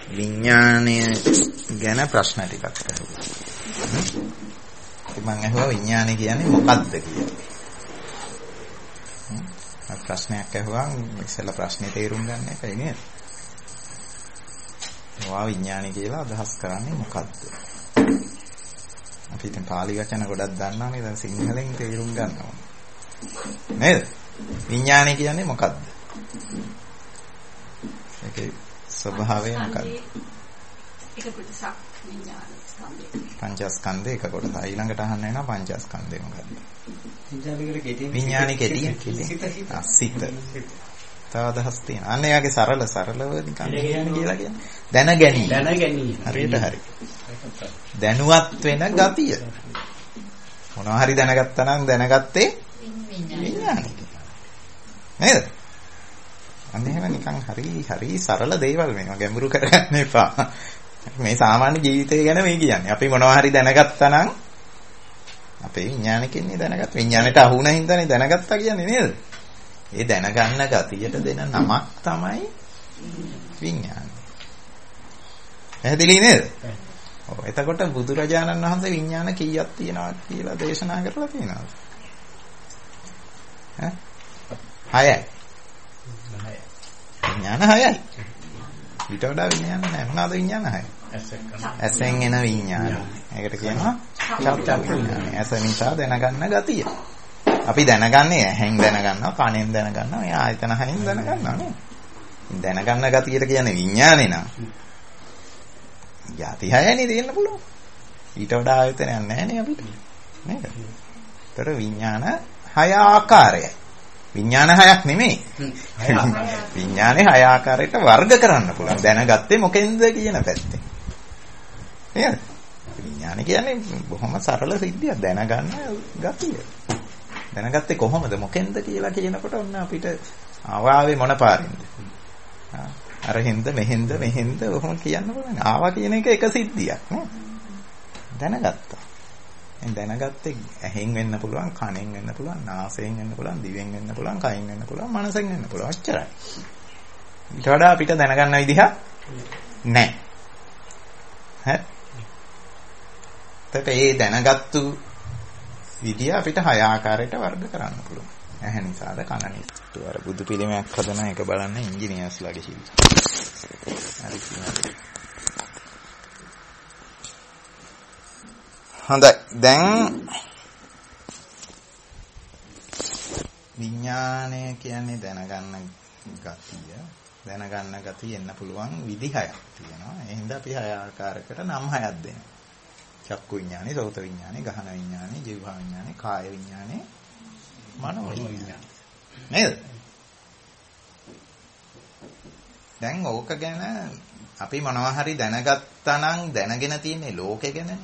විඥාණය ගැන ප්‍රශ්න ටිකක් අහුවා. මම අහුවා විඥාණය කියන්නේ මොකක්ද කියලා. ප්‍රශ්නයක් අහුවා ඉස්සෙල්ලා ප්‍රශ්නේ තේරුම් ගන්න එකයි නේද? මොනවා විඥාණය කියලා අදහස් කරන්නේ මොකක්ද? අපි දැන් පාලි වචන ගොඩක් දන්නානේ දැන් සිංහලෙන් තේරුම් ගන්නවා. නේද? විඥාණය කියන්නේ මොකක්ද? ඒකේ ස්වභාවය මොකක්ද? ඒක කොටසක් විඥාන ස්කන්ධය. පංචස්කන්ධය එක කොටස. ඊළඟට අහන්න වෙනවා පංචස්කන්ධය මොකක්ද? විඥානික කෙටි සිත. තව අදහස් තියෙනවා. අන්න එයාගේ සරලව නිකන් කියලා කියන්නේ. දැන ගැනීම. හරියට හරි. දැනුවත් වෙන ගතිය. මොනවා හරි දැනගත්තා නම් දැනගත්තේ විඥානික. නේද? අන්න එහෙම නිකන් හරි සරල දේවල් වෙනවා. ගැඹුරු කරගන්න එපා. මේ සාමාන්‍ය ජීවිතය ගැන මේ කියන්නේ. අපි මොනවා හරි දැනගත්තා නම් අපේ විඥානිකින්නේ දැනගත්ත. විඥාණයට අහු වුණා හින්දානේ දැනගත්තා කියන්නේ නේද? ඒ දැනගන්න ගතියට දෙන නමක් තමයි විඥානය. පැහැදිලි නේද? ඔව්. එතකොට බුදුරජාණන් වහන්සේ විඥාන කීයක් තියෙනවා කියලා දේශනා කරලා තියෙනවා. ඈ 6යි. විඥාන 6යි. ඊට වඩා විඥාන නැහැ. මොනවාද විඥාන 6? ඇසෙන් එන විඥාන. ඒකට කියනවා චක්ක විඥානය. ඇස නිසා දැනගන්න ගතිය. අපි දැනගන්නේ ඇහෙන් දැනගන්නවා, කනෙන් දැනගන්නවා, මේ ආයතන 6න් දැනගන්නවා නේ. දැනගන්න ගතියට කියන්නේ විඥානේ නා. යටි 6නේ දෙන්න පුළුවන්. ඊට වඩා ආයතනයක් නැහැ නේ අපිට. නේද? ඒතර විඥාන 6 ආකාරයයි. විඥාන 6ක් නෙමෙයි. විඥානේ 6 ආකාරයකට වර්ග කරන්න පුළුවන්. දැනගත්තේ මොකෙන්ද කියන පැත්තෙන්. නේද? විඥාන කියන්නේ බොහොම සරල සිද්ධියක්. දැනගන්න ගතිය. දැනගත්තේ කොහොමද මොකෙන්ද කියලා කියනකොට ඔන්න අපිට ආවාවේ මොන පාරින්ද? අර හින්ද මෙහෙන්ද ඔහොම කියන්න පුළුවන්. ආවා කියන එක සිද්ධියක් නේ. දැනගත්තා. දැනගත්තේ ඇහෙන් වෙන්න පුළුවන්, කනෙන් වෙන්න පුළුවන්, නාසයෙන් වෙන්න පුළුවන්, දිවෙන් වෙන්න පුළුවන්, කයින් වෙන්න පුළුවන්, මනසෙන් වෙන්න පුළුවන්. ඔච්චරයි. ඊට වඩා අපිට දැනගන්න විදිහ නැහැ. හරි. ඒ දැනගත්තු විදිය අපිට 6 ආකාරයට වර්ග කරන්න පුළුවන්. ඇහැ නිසාද, කන නිසාද. අර බුදු පිළිමයක් හදන එක බලන්න ඉංජිනේර්ස්ලාගේ ශිල්ප. හරි කියනවා. හොඳයි. දැන් විඥානය කියන්නේ දැනගන්න ගතිය. දැනගන්න ගතිය එන්න පුළුවන් විදි 6ක් තියෙනවා. ඒ හින්දා අපි 6 ආකාරයකට නම් 6ක් දෙනවා. චක්කු විඥානේ, සෝත විඥානේ, ගහන විඥානේ, ජීවහා විඥානේ, කාය විඥානේ, මනෝ විඥානේ. නේද? දැන් ඕක ගැන අපි මොනවා හරි දැනගත්තා නම් දැනගෙන තියෙන්නේ ලෝකෙ ගැනනේ.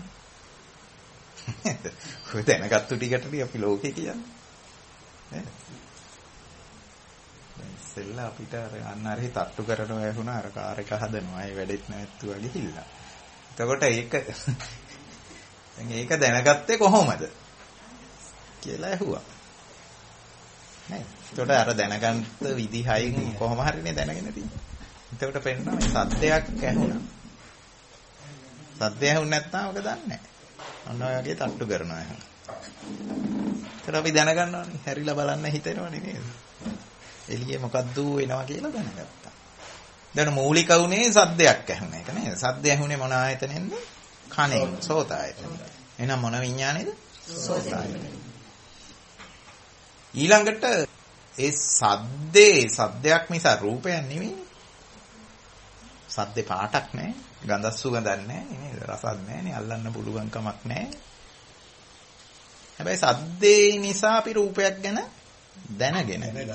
ඔය දැනගත්තු ටිකටදී අපි ලෝකෙ කියන්නේ. නේද? ඉස්සෙල්ලා අපිට අන්න හරි තට්ටු කරනවා ඇහුණා අර කාර් එක හදනවා. ඒ වැඩෙත් නැවැත්තුවා ගිහිල්ලා. එතකොට ඒක දැනගත්තේ කොහොමද කියලා ඇහුවා. නේද? එතකොට අර දැනගන්න විදි 6න් කොහොම හරිනේ දැනගෙන තියෙන්නේ. එතකොට පෙන්නනවා මේ සද්දයක් ඇහුණා. සද්දය ඇහුනේ නැත්නම් ඔක දන්නේ නැහැ. අන්න ඔය වගේ තට්ටු කරනවා එහෙනම්. ඒතර අපි දැනගන්නවානේ. හැරිලා බලන්න හිතෙනවනේ නේද? එළියේ මොකද්ද වෙනවා කියලා දැනගත්තා. දැන් මූලික වුණේ සද්දයක් ඇහුණ එක නේද? සද්ද ඇහුනේ මොන ආයතනෙන්ද? කනෙන්, සෝත ආයතනෙන්. එහෙනම් මොන විඥානේද? සෝත ආයතනෙ. ඊළඟට ඒ සද්දයක් නිසා රූපයක් නෙමෙයි. සද්දේ පාටක් නැහැ. ගඳක් සුවඳක් නැහැ නේද? රසක් නැහැ නේ. අල්ලන්න පුළුවන් කමක් නැහැ. හැබැයි සද්දේ නිසා අපි රූපයක් ගැන දැනගෙන නේද?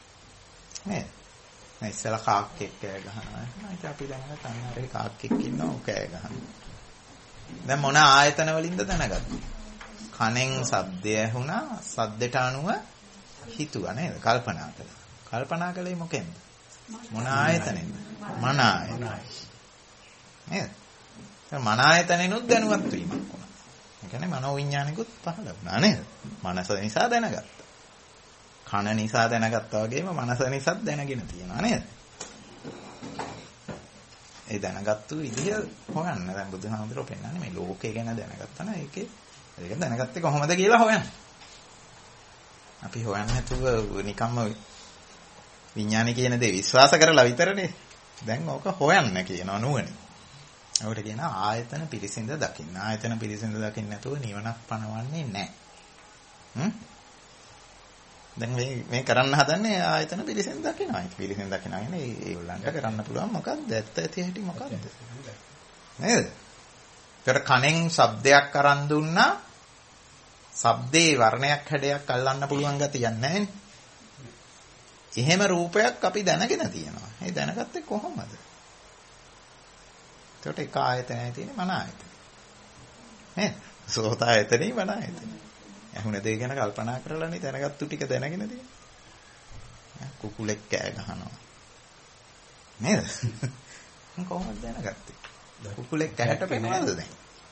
මේ ඉස්සලා කාක්කෙක් කෑ ගහනවා. ඒක අපි දැනගත්ත අන්නරේ කාක්කෙක් ඉන්නවා ਉਹ කෑ ගහනවා. දැන් මොන ආයතන වලින්ද දැනගත්තේ? කනෙන් සද්දය ඇහුණා. සද්දට අනුව හිතුවා නේද? කල්පනා කළා. කල්පනා කළේ මොකෙන්ද? මොන ආයතනෙන්ද? මන ආයතන. නේද? මන ආයතනෙනුත් දැනුවත් වීමක් වුණා. ඒ කියන්නේ මනෝ විඥානිකුත් පහළ වුණා නේද? මනස නිසා දැනගත්තා. කන නිසා දැනගත්තා වගේම මනස නිසාත් දැනගෙන තියෙනවා නේද? ඒ දැනගත්තු විදිහ හොයන්න. දැන් බුදුහාමුදුරුවෝ පෙන්නන්නේ මේ ලෝකය ගැන දැනගත්තා නම් ඒක දැනගත්තේ කොහොමද කියලා හොයන්න. අපි හොයන්නේ නැතුව නිකම්ම විඥානය කියන දේ විශ්වාස කරලා විතරනේ. දැන් ඕක හොයන්න කියනවා නුවණ. ඒකට කියන ආයතන පිරිසිඳ දකින්න. ආයතන පිරිසිඳ දකින්න නැතුව නිවනක් පණවන්නේ නැහැ. දැන් මේ කරන්න හදන්නේ ආයතන පිරිසිඳ දකින්නවා. ඒක පිරිසිඳ දකින්නවා කියන්නේ ඒගොල්ලන්ට කරන්න පුළුවන් මොකක්ද? ඇත්ත ඇති හැටි මොකක්ද? නේද? ඒකට කණෙන් ශබ්දයක් අරන් දුන්නා. ශබ්දේ වර්ණයක් හැඩයක් අල්ලන්න පුළුවන් ගතියක් නැහැ නේ. එහෙම රූපයක් අපි දැනගෙන තියෙනවා. ඒ දැනගත්තේ කොහොමද? ඒකට එක ආයතනයයි තියෙන්නේ මන ආයතනය. නේද? සෝත ආයතනෙයි මන ආයතනෙයි. ඇහුණ දේ ගැන කල්පනා කරලානේ දැනගත්තු ටික දැනගෙන තියෙන්නේ. කුකුලෙක් කෑ ගහනවා. නේද? කොහොමද දැනගත්තේ? කුකුලෙක් කැහැට පෙන්නනද දැන්?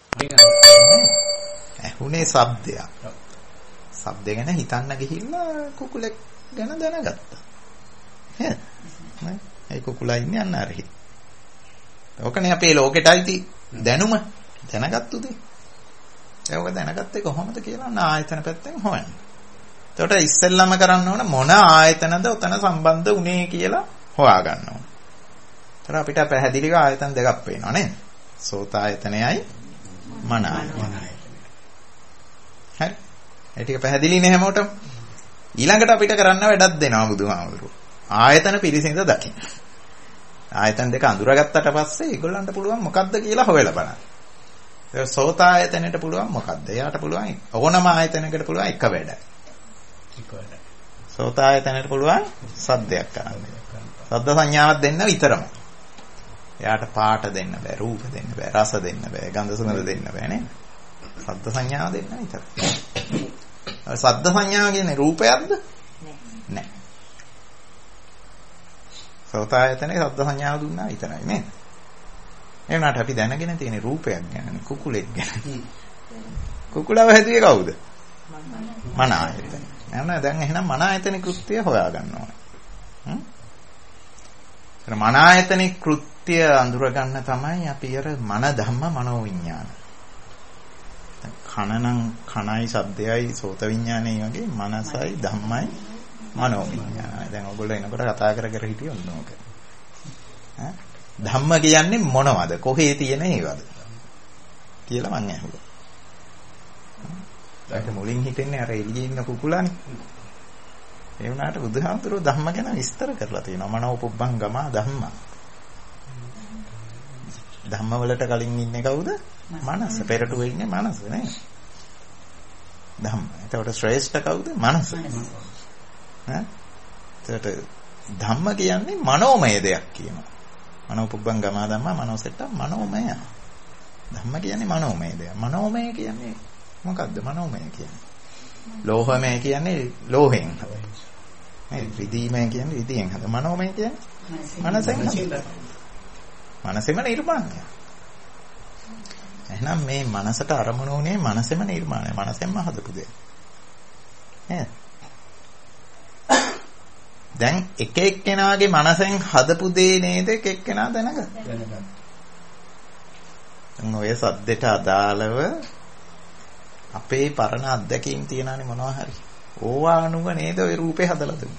ඇහුනේ ශබ්දයක්. ශබ්ද ගැන හිතන්න ගිහිල්ලා කුකුලෙක් ගැන දැනගත්තා. නේද? ඒ කුකුලා ඉන්නේ අන්න අරහි. ඕකනේ අපේ ලෝකෙටයි දැනුම දැනගත්තු දේ. ඒක දැනගත්තේ කොහොමද කියලා ආයතන පැත්තෙන් හොයන්න. එතකොට ඉස්සෙල්ලාම කරන්න ඕන මොන ආයතනද උතන සම්බන්ධ උනේ කියලා හොයා ගන්න ඕන. එතකොට අපිට පැහැදිලිව ආයතන දෙකක් පේනවා නේද? සෝත ආයතනයයි මන ආයතනයයි. හරි. ඒ ටික පැහැදිලි නේ හැමෝටම. ඊළඟට අපිට කරන්න වැඩක් දෙනවා බුදුහාමුදුරුවෝ. ආයතන පිරිසිඳ දකින්න. ආයතන දෙක අඳුරගත්තට පස්සේ ඒගොල්ලන්ට පුළුවන් මොකද්ද කියලා හොයලා බලන්න. ඒ සෝත ආයතනෙට පුළුවන් මොකද්ද? එයාට පුළුවන් ඕනම ආයතනයකට පුළුවන් එක වැඩයි. සෝත ආයතනෙට පුළුවන් සද්දයක් කරන්න. සද්ද සංඥාවක් දෙන්න විතරමයි. එයාට පාට දෙන්න බෑ, රූප දෙන්න බෑ, රස දෙන්න බෑ, ගන්ධ සුවඳ දෙන්න බෑ නේද? සද්ද සංඥාව දෙන්න විතරයි. සද්ද සංඥාව කියන්නේ රූපයක්ද? නෑ. සෝත ආයතනේ සද්ද සංඥාව දුන්නා විතරයි නේද? ඒ වුණාට අපි දැනගෙන තියෙන රූපයක් ගැන කුකුලෙක් ගැන. කුකුලව හැදුවේ කවුද? මන ආයතන. නේද? දැන් එහෙනම් මන ආයතනේ කෘත්‍ය හොයා ගන්න ඕනේ. මන ආයතනේ කෘත්‍ය අඳුර ගන්න තමයි අපි අර මන ධම්ම මනෝ විඥාන. කනනම් කණයි ශබ්දයයි සෝත විඥානයයි වගේ මනසයි ධම්මයි මනෝ විඥානයි. දැන් ඔයගොල්ලෝ එනකොට කතා කර කර හිටියේ ඔන්නෝක. ධම්ම කියන්නේ මොනවද? කොහේ තියෙන ඒවද? කියලා මං අහුවා. දැන් මුලින් හිතන්නේ අර එළියේ ඉන්න කුකුලානේ. ඒ වුණාට බුදුහාමුදුරුවෝ ධම්ම ගැන විස්තර කරලා තියෙනවා. මනෝ පුබ්බංගම ධම්ම. ධම්ම වලට කලින් ඉන්නේ කවුද? මනස. පෙරටුව ඉන්නේ මනස නේ. ධම්ම. එතකොට ශ්‍රේෂ්ඨ කවුද? මනස. එතකොට ධම්ම කියන්නේ මනෝමය දෙයක් කියනවා. මනෝ පුබ්බං ගමා ධම්මා මනෝසෙට්ට මනෝමය. ධම්ම කියන්නේ මනෝමය දෙයක්. මනෝමය කියන්නේ මොකද්ද? මනෝමය කියන්නේ ලෝහමය කියන්නේ ලෝහෙන් හදයි. නේද? රිදීමය කියන්නේ රිදීෙන් හදයි. මනෝමය කියන්නේ මනසෙන් හදයි. මනසෙම නිර්මාණය. එහෙනම් මේ මනසට අරමුණ උනේ මනසෙම නිර්මාණය. මනසෙන්ම හදපු දෙයක්. නේද? දැන් එක එක්කෙනාගේ මනසෙන් හදපු දේ නේද එක එක්කෙනා දැනගත්තා. දැන් ඔය සද්දෙට අදාළව අපේ පරණ අත්දැකීම් තියනනේ මොනවා හරි. ඕවා අනුව නේද ඔය රූපේ හදලා දුන්නේ.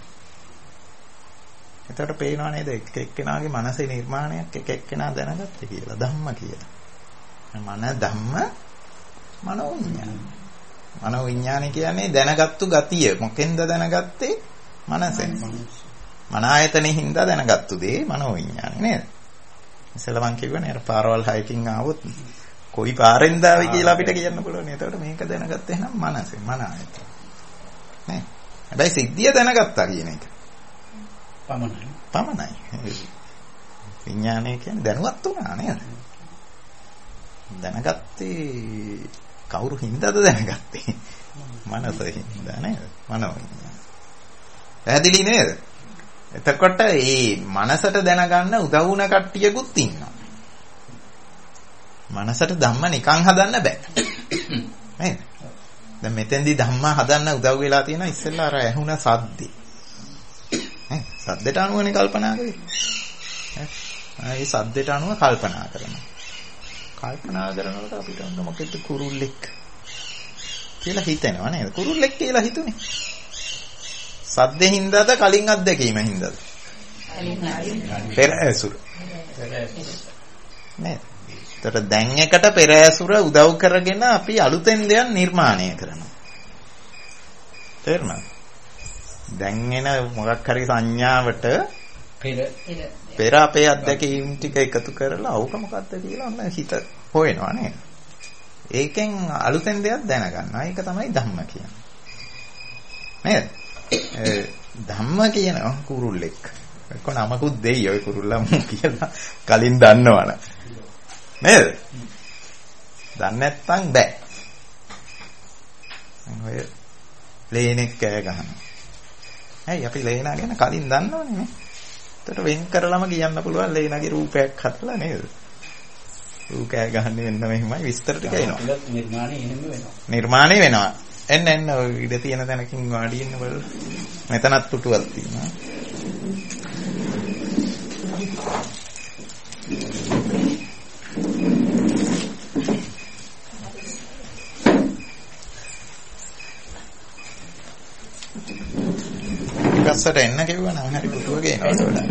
එතකොට පේනවා නේද එක එක්කෙනාගේ මනසේ නිර්මාණයක් එක එක්කෙනා දැනගත්තේ කියලා ධම්ම කියලා. මන ධම්ම මනෝ විඥාන. මනෝ විඥාන කියන්නේ දැනගත්තු ගතිය. මොකෙන්ද දැනගත්තේ? මනසෙන්. මන ආයතනෙ හින්දා දැනගත්තු දේ මනෝ විඥානේ නේද? ඉතල මං කියවනේ අර පාරවල් හයකින් ආවොත් කොයි පාරෙන්ද ආවේ කියලා අපිට කියන්න පුළුවන්. එතකොට මේක දැනගත්තේ එහෙනම් මනසෙන් මන ආයතන. නේ? හැබැයි සිද්ධිය දැනගත්තා කියන එක. පමණයි. විඥානය කියන්නේ දැනුවත් වුණා නේද? දැනගත්තේ කවුරු හින්දාද දැනගත්තේ? මනස හින්දා නේද? මනෝ විඥාන. පැහැදිලි නේද? එතකොට මේ මනසට දැනගන්න උදව් වුණ කට්ටියකුත් ඉන්නවා. මනසට ධම්ම නිකන් හදන්න බෑ. නේද? දැන් මෙතෙන්දී ධම්ම හදන්න උදව් වෙලා තියෙනවා ඉස්සෙල්ලා අර ඇහුණ සද්දේ. සද්දට අනුවනේ කල්පනා කරේ. ඒ සද්දයට අනුව කල්පනා කරනවා. කල්පනා කරනකොට අපිට මොකෙද කුරුල්ලෙක් කියලා හිතෙනවා නේද? කුරුල්ලෙක් කියලා හිතුනේ. සද්දේ හින්දාද කලින් අත්දැකීම හින්දාද? පෙර ඇසුර. නේද? ඒතර දැන් එකට පෙර ඇසුර උදව් කරගෙන අපි අලුතෙන් දෙයක් නිර්මාණය කරනවා. තේරුණාද? දැන් එන මොකක් හරි සංඥාවට පෙර අපේ අත්දැකීම් ටික එකතු කරලා අවුක මොකක්ද කියලා ඔන්න හිත හොයනවා නේද? ඒකෙන් අලුතෙන් දෙයක් දැනගන්නවා. ඒක තමයි ධම්ම කියන්නේ. නේද? ධම්ම කියන කුරුල්ලෙක්. එක්ක නමකුත් දෙයි ඔය කුරුල්ලා කියලා කලින් දන්නවනේ. නේද? දන්නේ නැත්නම් බෑ. ඔය ලේනෙක් කෑ ගහනවා. ඇයි අපි ලේනා ගැන කලින් දන්නවනේ නේ? ඒකට වෙන් කරලම කියන්න පුළුවන් ලේනාගේ රූපයක් හදලා නේද? රූප කෑ ගහන්නේ වෙන්න මෙහිමයි විස්තර ටික එනවා. නිර්මාණය වෙනවා. එන්න ඔය ඉඳ තියෙන තැනකින් වාඩි වෙන්න බලන්න. මෙතනත් තුටුවක් තියෙනවා. ගස්සට එන්න කිව්වා නම් හරි පුතුව ගේනවා සෝඩා.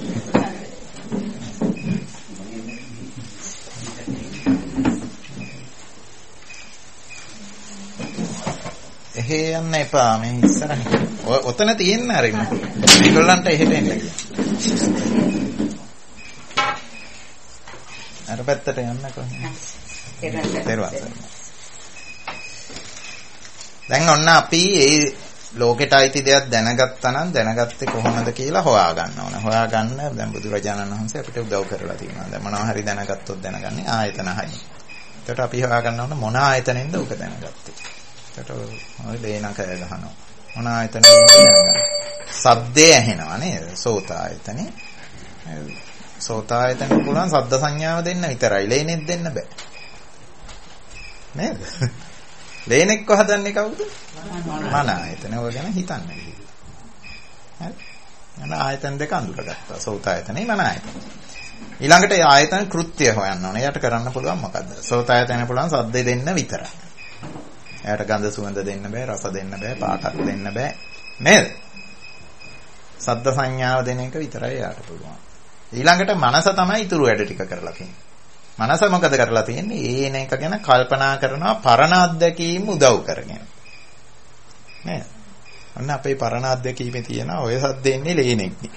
එහෙ යන්න එපා මේ ඉස්සරහින්. ඔතන තියෙන්න ආරින්න. මේගොල්ලන්ට එහෙට එන්න කියලා. අර පැත්තට යන්න කොහොමද? දැන් ඔන්න අපි ඒ ලෝකෙට අයිති දෙයක් දැනගත්තා නම් දැනගත්තේ කොහොමද කියලා හොයා ගන්න ඕන. හොයාගන්න දැන් බුදුරජාණන් වහන්සේ අපිට උදව් කරලා තියෙනවා. දැන් මොනවා හරි දැනගත්තොත් දැනගන්නේ ආයතන 6. එතකොට අපි හොයා ගන්න ඕන මොන ආයතනෙන්ද උක දැනගත්තේ. එතකොට ඔය දේනක ගහනවා. මොන ආයතනෙන්ද දැනගන්නේ? සද්දේ ඇහෙනවා නේද? සෝත ආයතනේ. සෝත ආයතනෙ පුළුවන් සද්ද සංඥාව දෙන්න විතරයි. ලේනෙත් දෙන්න බෑ. නේද? ලේනෙක්ව හදන්නේ කවුද? මන ආයතන. ඔය ගැන හිතන්න කිව්වා. හරි. යන ආයතන දෙක අඳුරගත්තා. සෝත ආයතනේ මන ආයතන. ඊළඟට ඒ ආයතන කෘත්‍ය හොයන්න ඕනේ. එයාට කරන්න පුළුවන් මොකද්ද? සෝත ආයතන පුළුවන් සද්ද දෙන්න විතරයි. එයාට ගඳ සුවඳ දෙන්න බෑ, රස දෙන්න බෑ, පාටක් දෙන්න බෑ. නේද? සද්ද සංඥාව දෙන එක විතරයි එයාට පුළුවන්. ඊළඟට මනස තමයි ඊතුරු වැඩ ටික කරලා තියෙන්නේ. මනස මොකද කරලා තියෙන්නේ? ඒන එක ගැන කල්පනා කරනවා පරණ අත්දැකීම් උදව් කරගෙන. නේද? අන්න අපේ පරණ අත්දැකීමේ තියෙන ඔය සද්දෙන්නේ ලේනෙක්නේ.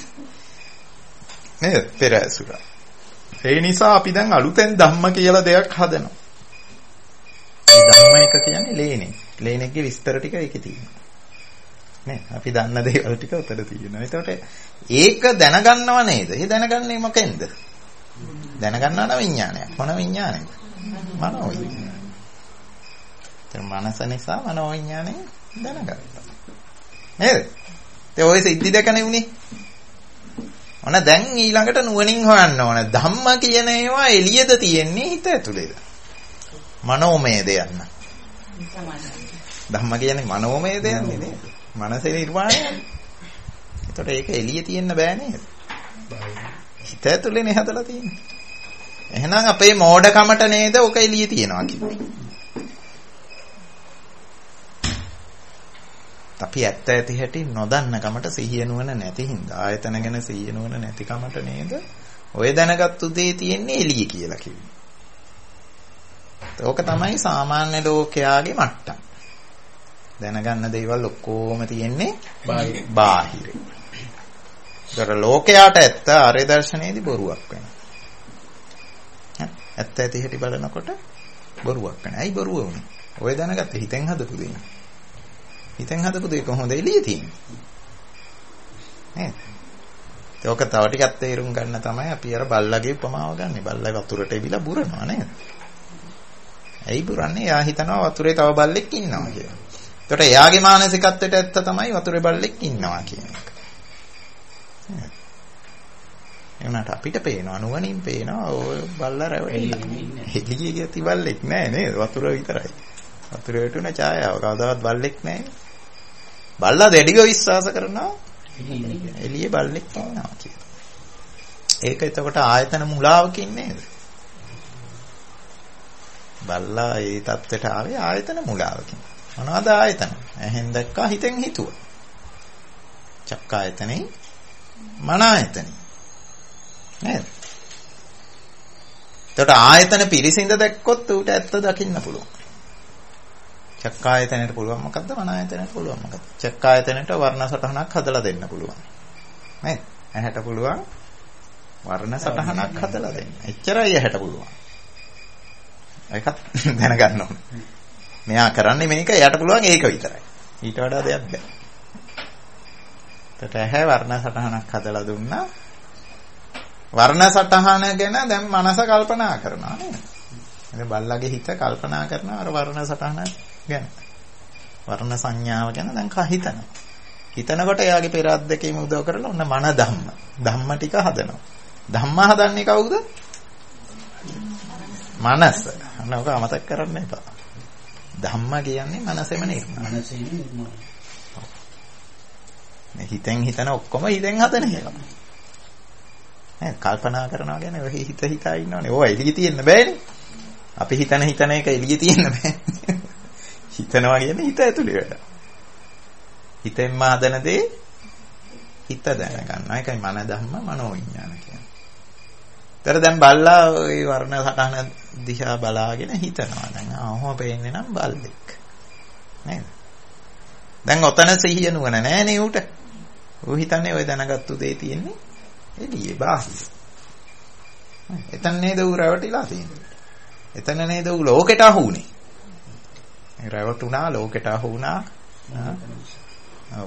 නේද? පෙර ඇසුර. ඒ නිසා අපි දැන් අලුතෙන් ධම්ම කියලා දෙයක් හදනවා. මේ ධම්ම එක කියන්නේ ලේනෙක්. ලේනෙක්ගේ විස්තර ටික ඒකේ තියෙනවා. නේ? අපි දන්න දේවල් ටික උතර තියෙනවා. ඒතකොට ඒක දැනගන්නව නේද? ඒ දැනගන්නේ මොකෙන්ද? දැනගන්නා නම් විඥානයක්. මොන විඥානයද? මනෝ විඥානය. මනස නිසා මනෝ විඥානය දැනගත්තා. නේද? ඒ ඔය සිද්ධි දෙකනේ උනේ. ඔන්න දැන් ඊළඟට නුවණින් හොයන්න ඕන. ධම්ම කියන ඒවා එළියද තියෙන්නේ හිත ඇතුලේද? මනෝමය දෙයක් න ะ. ධම්ම කියන්නේ මනෝමය දෙයක් නේද? මනසේ නිර්මාණය. ඒතකොට ඒක එළිය තියෙන්න බෑ නේද? හිත ඇතුලේනේ හදලා තියෙන්නේ. එහෙනම් අපේ මෝඩකමට නේද ඔක එළිය තියනවා කිව්වේ. අපි ඇත්ත ඇති හැටි නොදන්න කමට සිහිය නුවණ නැති හින්දා ආයතන ගැන සිහිය නුවණ නැති කමට නේද ඔය දැනගත්තු දේ තියෙන්නේ එළිය කියලා කිව්වේ. ඕක තමයි සාමාන්‍ය ලෝකයාගේ මට්ටම. දැනගන්න දේවල් ඔක්කොම තියෙන්නේ බාහිරේ. ඒතර ලෝකයාට ඇත්ත ආර්ය දර්ශනයේදී බොරුවක් වෙනවා. ඇත්ත ඇති හැටි බලනකොට බොරුවක් වෙනවා. ඇයි බොරුව වුනේ? ඔය දැනගත්තේ හිතෙන් හදපු දෙයක්. හිතෙන් හදපු දෙයක් කොහොමද එළිය තියෙන්නේ? නේද? ඒක තව ටිකක් තේරුම් ගන්න තමයි අපි අර බල්ලගේ උපමාව ගන්නෙ. බල්ලා වතුරට එවිලා බුරනවා නේද? ඇයි බුරන්නේ? එයා හිතනවා වතුරේ තව බල්ලෙක් ඉන්නවා කියලා. ඒකට එයාගේ මානසිකත්වයට ඇත්ත තමයි වතුරේ බල්ලෙක් ඉන්නවා කියන එක. එවනට අපිට පේනවා නුවණින් පේනවා ඔය බල්ලා රැවටිලා. එළියේ ගිය බල්ලෙක් නෑ නේද? වතුර විතරයි. වතුරේ වැටුණ ඡායාව කවදාවත් බල්ලෙක් නෑ. බල්ලා දෙඩිව විශ්වාස කරනවා එළියේ බල්ලෙක් ඉන්නවා කියලා. ඒක එතකොට ආයතන මුලාවකින් නේද? බල්ලා ඒ தත්ත්වයට ආවේ ආයතන මුලාවකින්. මොනවාද ආයතන? ඇහෙන් දැක්කා හිතෙන් හිතුවා. චක්කායතනේ මන ආයතනේ. නේද? එතකොට ආයතන පිරිසිඳ දැක්කොත් ඌට ඇත්ත දකින්න පුළුවන්. චක්කායතනයට පුළුවන් මොකද්ද? මන ආයතනයට පුළුවන් මොකද්ද? චක්කායතනයට වර්ණ සටහනක් හදලා දෙන්න පුළුවන්. නේද? ඇහැට පුළුවන් වර්ණ සටහනක් හදලා දෙන්න. එච්චරයි ඇහැට පුළුවන්. ඒකත් දැනගන්න ඕනේ. මෙයා කරන්නේ මේක, එයාට පුළුවන් ඒක විතරයි. ඊට වඩා දෙයක් බෑ. එතකොට ඇහැ වර්ණ සටහනක් හදලා දුන්නා. වර්ණ සටහන ගැන දැන් මනස කල්පනා කරනවා නේද? ඉතින් බල්ලගේ හිත කල්පනා කරනවා අර වර්ණ සටහන ගැන. වර්ණ සංඥාව ගැන දැන් හිතනවා. හිතනකොට එයාගේ පෙර අද්දකීම උදව් කරලා ඔන්න මන ධම්ම. ධම්ම ටික හදනවා. ධම්ම හදන්නේ කවුද? මනස. අන්න ඔක අමතක කරන්න එපා. ධම්ම කියන්නේ මනසෙම නිර්මාණය. මේ හිතෙන් හිතන ඔක්කොම හිතෙන් හදන ඒවා. නේද? කල්පනා කරනවා කියන්නේ ඔය හිත හිතා ඉන්නවනේ. ඕවා එළිය තියෙන්න බෑනේ. අපි හිතන එක එළිය තියෙන්න බෑ. හිතනවා කියන්නේ හිත ඇතුලේ වැඩ. හිතෙන්ම හදන දේ හිත දැනගන්නවා. ඒකයි මන ධම්ම මනෝ විඥාන කියන්නේ. ඒතර දැන් බල්ලා ওই වර්ණ සටහන දිහා බලාගෙන හිතනවා. දැන් ආවම පේන්නේ නම් බල්ලෙක්. නේද? දැන් ඔතන සිහිය නුවණ නෑනේ ඌට. ඌ හිතන්නේ ওই දැනගත්තු දේ තියෙන්නේ එළියේ බාහිර. එතන නේද ඌ රැවටිලා තියෙන්නේ. එතන නේද ඌ ලෝකෙට අහුුනේ. ඒ රැවටුණා ලෝකෙට අහුුණා. ඔව්.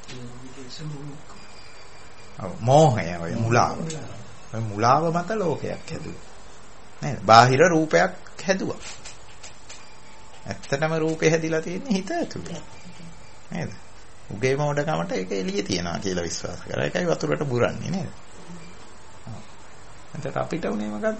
ඔව් මෝහය ඔය මුලාව. ඔය මුලාව මත ලෝකයක් හැදුවා. නේද? බාහිර රූපයක් හැදුවා. ඇත්තටම රූපේ හැදිලා තියෙන්නේ හිත ඇතුලේ. නේද? උගේ මොඩකමට ඒක එළියේ තියනවා කියලා විශ්වාස කරා. ඒකයි වතුරට බුරන්නේ නේද? එතකොට අපිට උනේ මොකද්ද?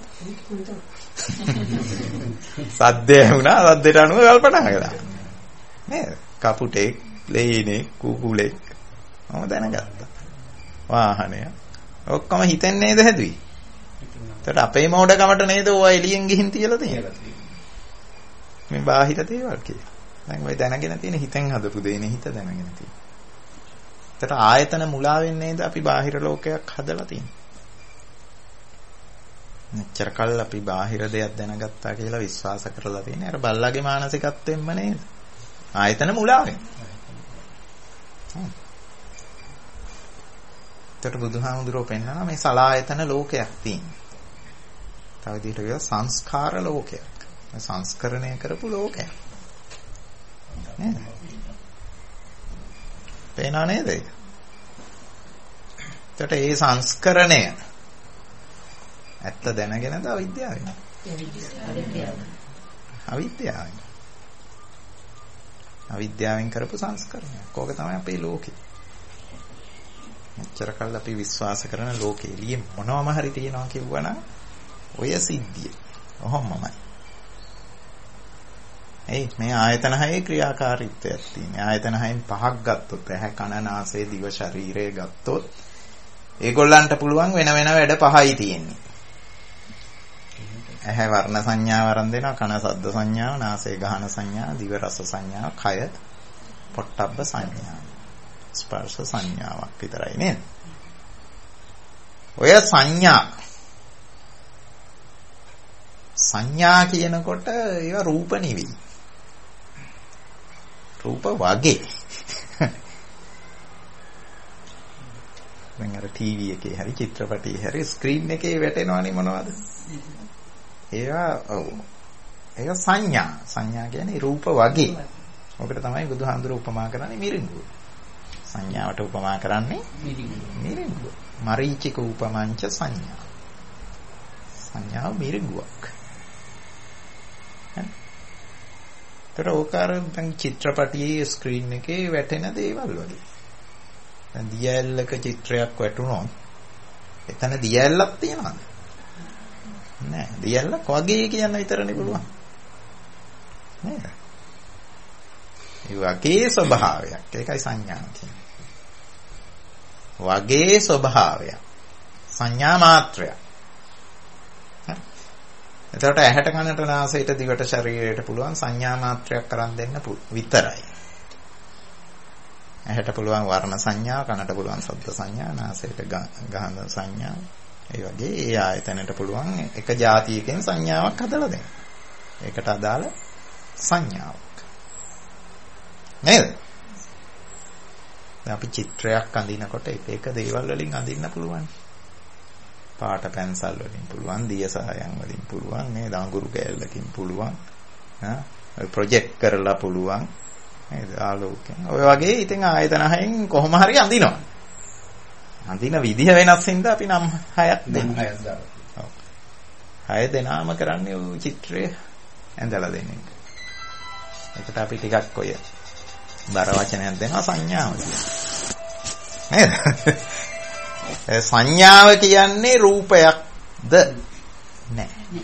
සද්දේ වුණා, සද්දේට අනුව කල්පනා කළා. නේද? කපුටෙක්, ලේනේ, කුකුලෙක් මම දැනගත්තා. වාහනය ඔක්කොම හිතෙන් නේද හැදුවේ? එතකොට අපේ මොඩකමට නේද ඔය එළියෙන් ගිහින් තියලා තියෙන්නේ? මේ බාහිර දේවල් කියලා. දැන් ඔය දැනගෙන තියෙන හිතෙන් හදපු දෙන්නේ හිත දැනගෙන තියෙන. එතකොට ආයතන මුලාවෙන් නේද අපි බාහිර ලෝකයක් හදලා තියෙන්නේ. මෙච්චර කල් අපි බාහිර දෙයක් දැනගත්තා කියලා විශ්වාස කරලා තියෙන්නේ අර බල්ලාගේ මානසිකත්වෙන්ම නේද? ආයතන මුලාවෙන්. එතකොට බුදුහාමුදුරුවෝ පෙන්නනවා මේ සලායතන ලෝකයක් තියෙනවා. තව විදිහට කියනවා සංස්කාර ලෝකයක්. සංස්කරණය කරපු ලෝකයක්. නේද? පේනව නේද ඒක? එතකොට මේ සංස්කරණය ඇත්ත දැනගෙනද අවිද්‍යාවෙන්? අවිද්‍යාවෙන්. අවිද්‍යාවෙන් කරපු සංස්කරණයක්. කෝක තමයි අපේ ලෝකේ. මෙච්චර කල් අපි විශ්වාස කරන ලෝකේ එළියේ මොනවම හරි තියනවා කිව්වනම් ඔය සිද්ධිය. ඔහොමමයි. මේ ආයතන හයේ ක්‍රියාකාරීත්වයක් තියෙනවා. ආයතන හයෙන් පහක් ගත්තොත් ඇහැ කන නාසය දිව ශරීරය ගත්තොත් ඒගොල්ලන්ට පුළුවන් වෙන වෙන වැඩ පහයි තියෙන්නේ. ඇහැ වර්ණ සංඥාව වරන් දෙනවා, කන ශබ්ද සංඥාව, නාසය ගහන සංඥාව, දිව රස සංඥාව, කය පොට්ටබ්බ සංඥාව, ස්පර්ශ සංඥාවක් විතරයි නේද? ඔය සංඥා කියනකොට ඒවා රූප නෙවෙයි. රූප වගේ. දැන් අර ටීවී එකේ හරි චිත්‍රපටයේ හරි ස්ක්‍රීන් එකේ වැටෙනවනේ මොනවද? ඒවා ඒක සංඥා. සංඥා කියන්නේ රූප වගේ. ඔකට තමයි බුදුහාමුදුරුවෝ උපමා කරන්නේ මිරිඟුව. සංඥාවට උපමා කරන්නේ මිරිඟුව. මරීචික උපමංච සංඥා. සංඥාව මිරිඟුවක්. ඒතර ඕකාර දැන් චිත්‍රපටයේ ස්ක්‍රීන් එකේ වැටෙන දේවල් වගේ. දැන් දියැලක චිත්‍රයක් වැටුණොත් එතන දියැලක් තියනවද? නෑ. දියැලක් වගේ කියන්න විතරනේ පුළුවන්. නේද? ඒ වගේ ස්වභාවයක්. ඒකයි සංඥා කියන්නේ. වගේ ස්වභාවයක්. සංඥා මාත්‍රයක්. එතකොට ඇහැට කනට නාසයට දිවට ශරීරයට පුළුවන් සංඥා මාත්‍රයක් කරන් දෙන්න විතරයි. ඇහැට පුළුවන් වර්ණ සංඥා, කනට පුළුවන් ශබ්ද සංඥා, නාසයට ගන්ධ සංඥා. ඒ වගේ ඒ ආයතනයට පුළුවන් එක જાතියකින් සංඥාවක් හදලා දෙන්න. ඒකට අදාළ සංඥාවක්. නේද? අපි චිත්‍රයක් අඳිනකොට එක දේවල් වලින් අඳින්න පුළුවන්. පාට පැන්සල් වලින් පුළුවන්, දිය සායම් වලින් පුළුවන්, නේද? අඟුරු කෑල්ලකින් පුළුවන්. ප්‍රොජෙක්ට් කරලා පුළුවන්. නේද? ආලෝකයෙන්. ඔය වගේ ඉතින් ආයතන හයෙන් කොහොම හරි අඳිනවා. අඳින විදිහ වෙනස් හින්දා අපි නම් 6ක් දෙනවා. 6ක් දාලා. ඔව්. 6 දෙනාම කරන්නේ ඔය චිත්‍රය ඇඳලා දෙන එක. ඒකට අපි ටිකක් ඔය බර වචනයක් දෙනවා සංඥාව කියලා. නේද? සංඥාව කියන්නේ රූපයක්ද නැහැ.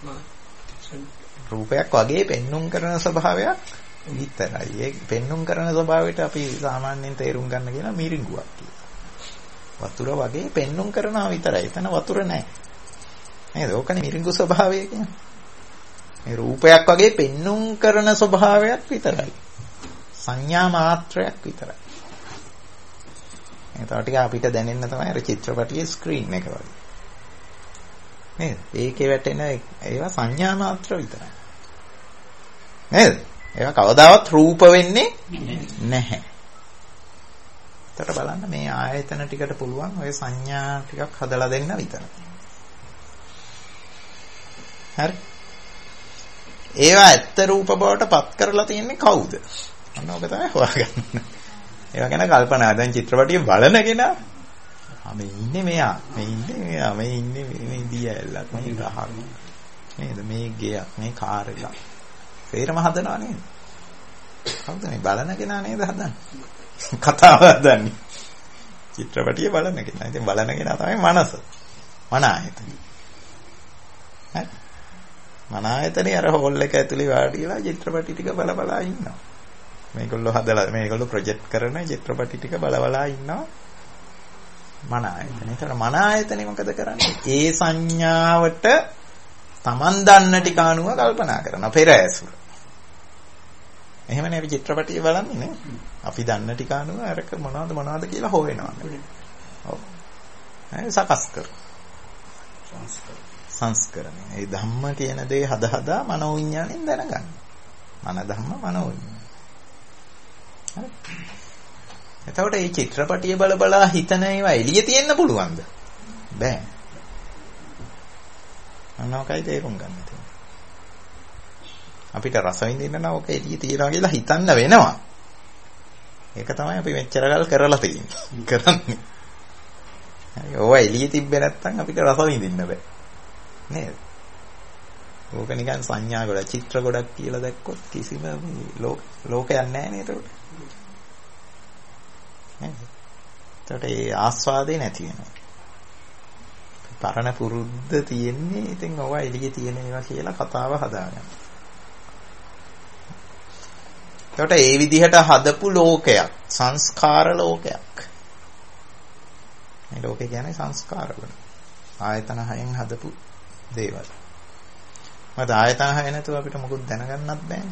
රූපයක් වගේ පෙන්눔 කරන ස්වභාවයක් විතරයි. ඒ පෙන්눔 කරන ස්වභාවයට අපි සාමාන්‍යයෙන් තේරුම් ගන්න කියන මිරිඟුවක් කියලා. වතුර වගේ පෙන්눔 කරනවා විතරයි. එතන වතුර නැහැ. නේද? ඕකනේ මිරිඟු ස්වභාවය කියන්නේ. මේ රූපයක් වගේ පෙන්눔 කරන ස්වභාවයක් විතරයි. සංඥා මාත්‍රයක් විතරයි. ඒතකොට ටික අපිට දැනෙන්න තමයි අර චිත්‍රපටියේ ස්ක්‍රීන් එක වගේ. නේද? ඒකේ වැටෙන ඒවා සංඥා මාත්‍ර විතරයි. නේද? ඒවා කවදාවත් රූප වෙන්නේ නැහැ. ඒතර බලන්න මේ ආයතන ටිකට පුළුවන් ඔය සංඥා ටිකක් හදලා දෙන්න විතරයි. හරි. ඒවා ඇත්ත රූප බවට පත් කරලා තියෙන්නේ කවුද? අන්න ඔක තමයි හොයාගන්න. ඒවා ගැන කල්පනා. දැන් චිත්‍රපටිය බලන කෙනා මේ ඉන්නේ මෙයා. මේ ඉන්නේ මෙයා. මේ ඉන්නේ මේ දියැලක්. මේ ගහක්. නේද? මේ ගෙයක්. මේ කාර් එකක්. තේරම හදනවා නේද? කවුද මේ බලන කෙනා නේද හදන්නේ? කතාව හදන්නේ. චිත්‍රපටිය බලන කෙනා. ඉතින් බලන කෙනා තමයි මනස. මන ආයතන. හරි. මන ආයතනේ අර හෝල් එක ඇතුලේ වාඩිලා චිත්‍රපටි ටික බල ඉන්නවා. මේගොල්ලෝ හදලා මේගොල්ලෝ ප්‍රොජෙක්ට් කරන චිත්‍රපටි ටික බලවලා ඉන්නවා මන ආයතන. ඒතර මන ආයතනේ මොකද කරන්නේ? ඒ සංඥාවට Taman දන්න ටික අනුව කල්පනා කරනවා පෙර ඇසුර. එහෙමනේ අපි චිත්‍රපටිය බලන්නේ නේ. අපි දන්න ටික අනුව අරක මොනවද කියලා හොයනවා. ඔව්. සකස් කරනවා. සංස්කරණය. ඒ ධම්ම කියන දේ හදා මනෝ විඥාණයෙන් දැනගන්න. මන ධම්ම මනෝ විඥාණය. හරි. එතකොට මේ චිත්‍රපටිය බලා හිතන ඒවා එළිය තියෙන්න පුළුවන්ද? බෑ. අනෝකයි තේරුම් ගන්න තියෙන්නේ. අපිට රස විඳින්න නම් ඔක එළිය තියනවා කියලා හිතන්න වෙනවා. ඒක තමයි අපි මෙච්චර කල් කරලා තියෙන්නේ. කරන්නේ. හරි. ඕවා එළිය තිබ්බේ නැත්නම් අපිට රස විඳින්න බෑ. නේද? ඕක නිකන් සංඥා ගොඩක් චිත්‍ර ගොඩක් කියලා දැක්කොත් කිසිම ලෝකයක් නැහැ නේද ඒකට? නේද? ඒකට ඒ ආස්වාදේ නැති වෙනවා. පරණ පුරුද්ද තියෙන්නේ ඉතින් ඕවා එළියේ තියෙන ඒවා කියලා කතාව හදාගන්න. ඒකට ඒ විදිහට හදපු ලෝකයක් සංස්කාර ලෝකයක්. මේ ලෝකේ කියන්නේ සංස්කාර වල. ආයතන හයෙන් හදපු දේවල්. මොකද ආයතන හය නැතුව අපිට මොකුත් දැනගන්නත් බෑනේ.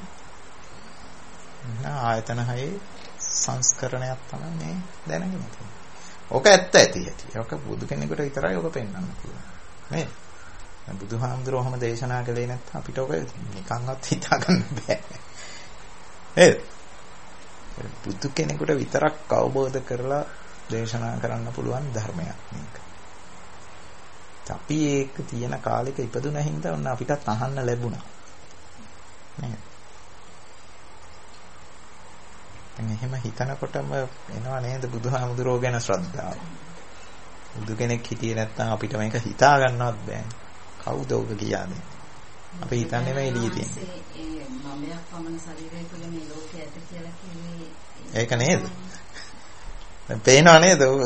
ආයතන හයේ සංස්කරණයක් තමයි මේ දැනගෙන තියෙන්නේ. ඕක ඇත්ත ඇති. ඕක බුදු කෙනෙකුට විතරයි ඕක පෙන්වන්න පුළුවන්. නේද? බුදුහාමුදුරුවෝ ඔහම දේශනා කළේ නැත්නම් අපිට ඕක නිකන්වත් හිතා ගන්න බෑ. නේද? බුදු කෙනෙකුට විතරක් අවබෝධ කරලා දේශනා කරන්න පුළුවන් ධර්මයක් මේක. අපි ඒක තියෙන කාලෙක ඉපදුන හින්දා ඔන්න අපිටත් අහන්න ලැබුණා. නේද? දැන් එහෙම හිතනකොටම එනවා නේද බුදුහාමුදුරුවෝ ගැන ශ්‍රද්ධාව. බුදු කෙනෙක් හිටියේ නැත්නම් අපිට මේක හිතා ගන්නවත් බෑනේ. කවුද ඔබ කියන්නේ? අපි හිතන්නේ මේ එළියේ තියෙන. ඒ මමයක් පමණ ශරීරය තුළ මේ ලෝකයේ ඇත කියලා කියන්නේ ඒක නේද? දැන් පේනව නේද ඔය?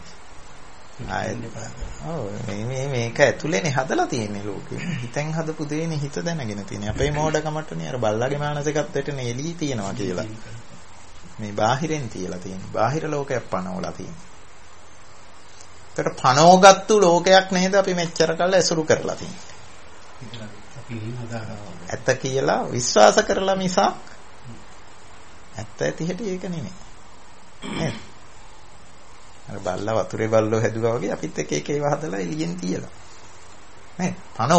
මේක ඇතුලේනේ හදලා තියෙන්නේ ලෝකෙ. හිතෙන් හදපු දේනේ හිත දැනගෙන තියෙන්නේ. අපේ මෝඩකමටනේ අර බල්ලාගේ මානසිකත්වයටනේ එළියේ තියෙනවා කියලා. මේ බාහිරෙන් තියලා තියෙන්නේ. බාහිර ලෝකයක් පනවලා තියෙන්නේ. ඒතර පනෝගත්තු ලෝකයක් නේද අපි මෙච්චර කල් ඇසුරු කරලා තියෙන්නේ. ඇත්ත කියලා විශ්වාස කරලා මිසක් ඇත්ත ඇති හැටි ඒක නෙමෙයි. නේද? අර බල්ලා වතුරේ බල්ලෝ හැදුවා වගේ අපිත් එක ඒවා හදලා එළියෙන් තියලා. නේද?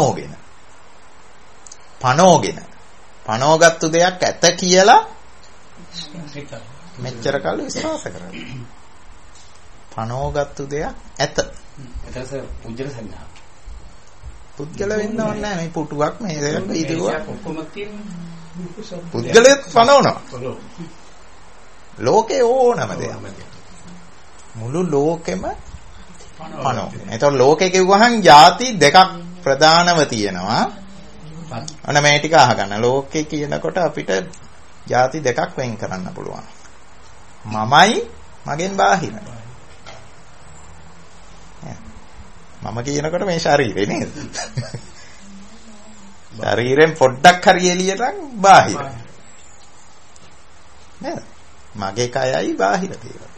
පනෝගත්තු දෙයක් ඇත කියලා මෙච්චර කල් විශ්වාස කරා. පනෝගත්තු දෙයක් ඇත. එතකොට පුජ්‍යල සංඥා. පුද්ගල වෙන්න ඕනේ නැහැ මේ පුටුවක් මේ දෙයක් ඉදුවා. ඔක්කොම තියෙන්නේ. පුද්ගලෙත් පනවනවා. ලෝකේ ඕනම දෙයක්. මුළු ලෝකෙම පනවනවා. ඒතකොට ලෝකේ කිව්වහන් ಜಾති දෙකක් ප්‍රධානව තියෙනවා. අන්න මේ ටික අහගන්න. ලෝකේ කියනකොට අපිට ಜಾති දෙකක් වෙන් කරන්න පුළුවන්. මමයි මගෙන් බාහිර. මම කියනකොට මේ ශරීරේ නේද? ශරීරෙන් පොඩ්ඩක් හරි එළියට බාහිර. නේද? මගේ කයයි බාහිර තියෙනවා.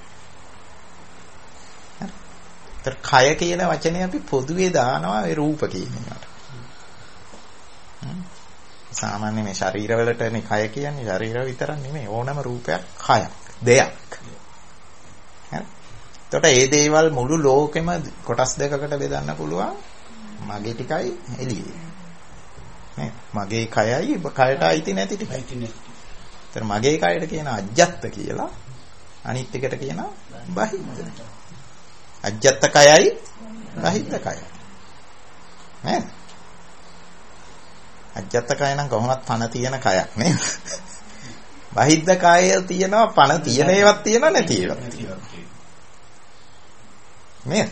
හරි. කය කියන වචනේ අපි පොදුවේ දානවා ඒ රූප කියන එකට. සාමාන්‍ය මේ ශරීරවලටනේ කය කියන්නේ ශරීර විතරක් නෙමෙයි ඕනම රූපයක් කයක් දෙයක්. හරි. එතකොට මේ දේවල් මුළු ලෝකෙම කොටස් දෙකකට බෙදන්න පුළුවන්. මගේ ටිකයි එළියේ. නේ මගේ කයයි කයට අයිති නැති ටිකයි. ඒතර මගේ කයට කියන අජ්ජත් කියලා අනිත් එකට කියන බහිද්ද. අජ්ජත් කයයි බහිද්ද කයයි. නේද? අජ්ජත් කය නම් කොහොමවත් පණ තියෙන කයක් නේද? බහිද්ද කය තියෙනවා පණ තියෙන ඒවත් තියෙනවා නැති ඒවත් තියෙනවා. නේද?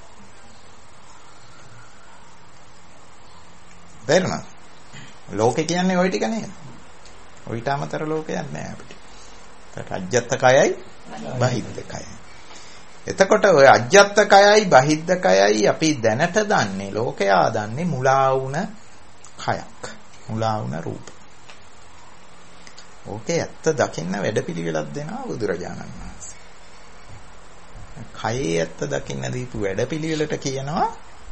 බැරිනා. ලෝකේ කියන්නේ ওই ටික නේද? ඔයිට අමතර ලෝකයක් නෑ අපිට. ඒකට අජ්ජත් කයයි බහිද්ද කයයි. එතකොට ඔය අජ්ජත් කයයි බහිද්ද කයයි අපි දැනට දන්නේ ලෝකයා දන්නේ මුලා වුණ කයක්. මුලා වුණ රූප. ඕකේ ඇත්ත දකින්න වැඩපිළිවෙලක් දෙනවා බුදුරජාණන් වහන්සේ. කයේ ඇත්ත දකින්න දීපු වැඩපිළිවෙලට කියනවා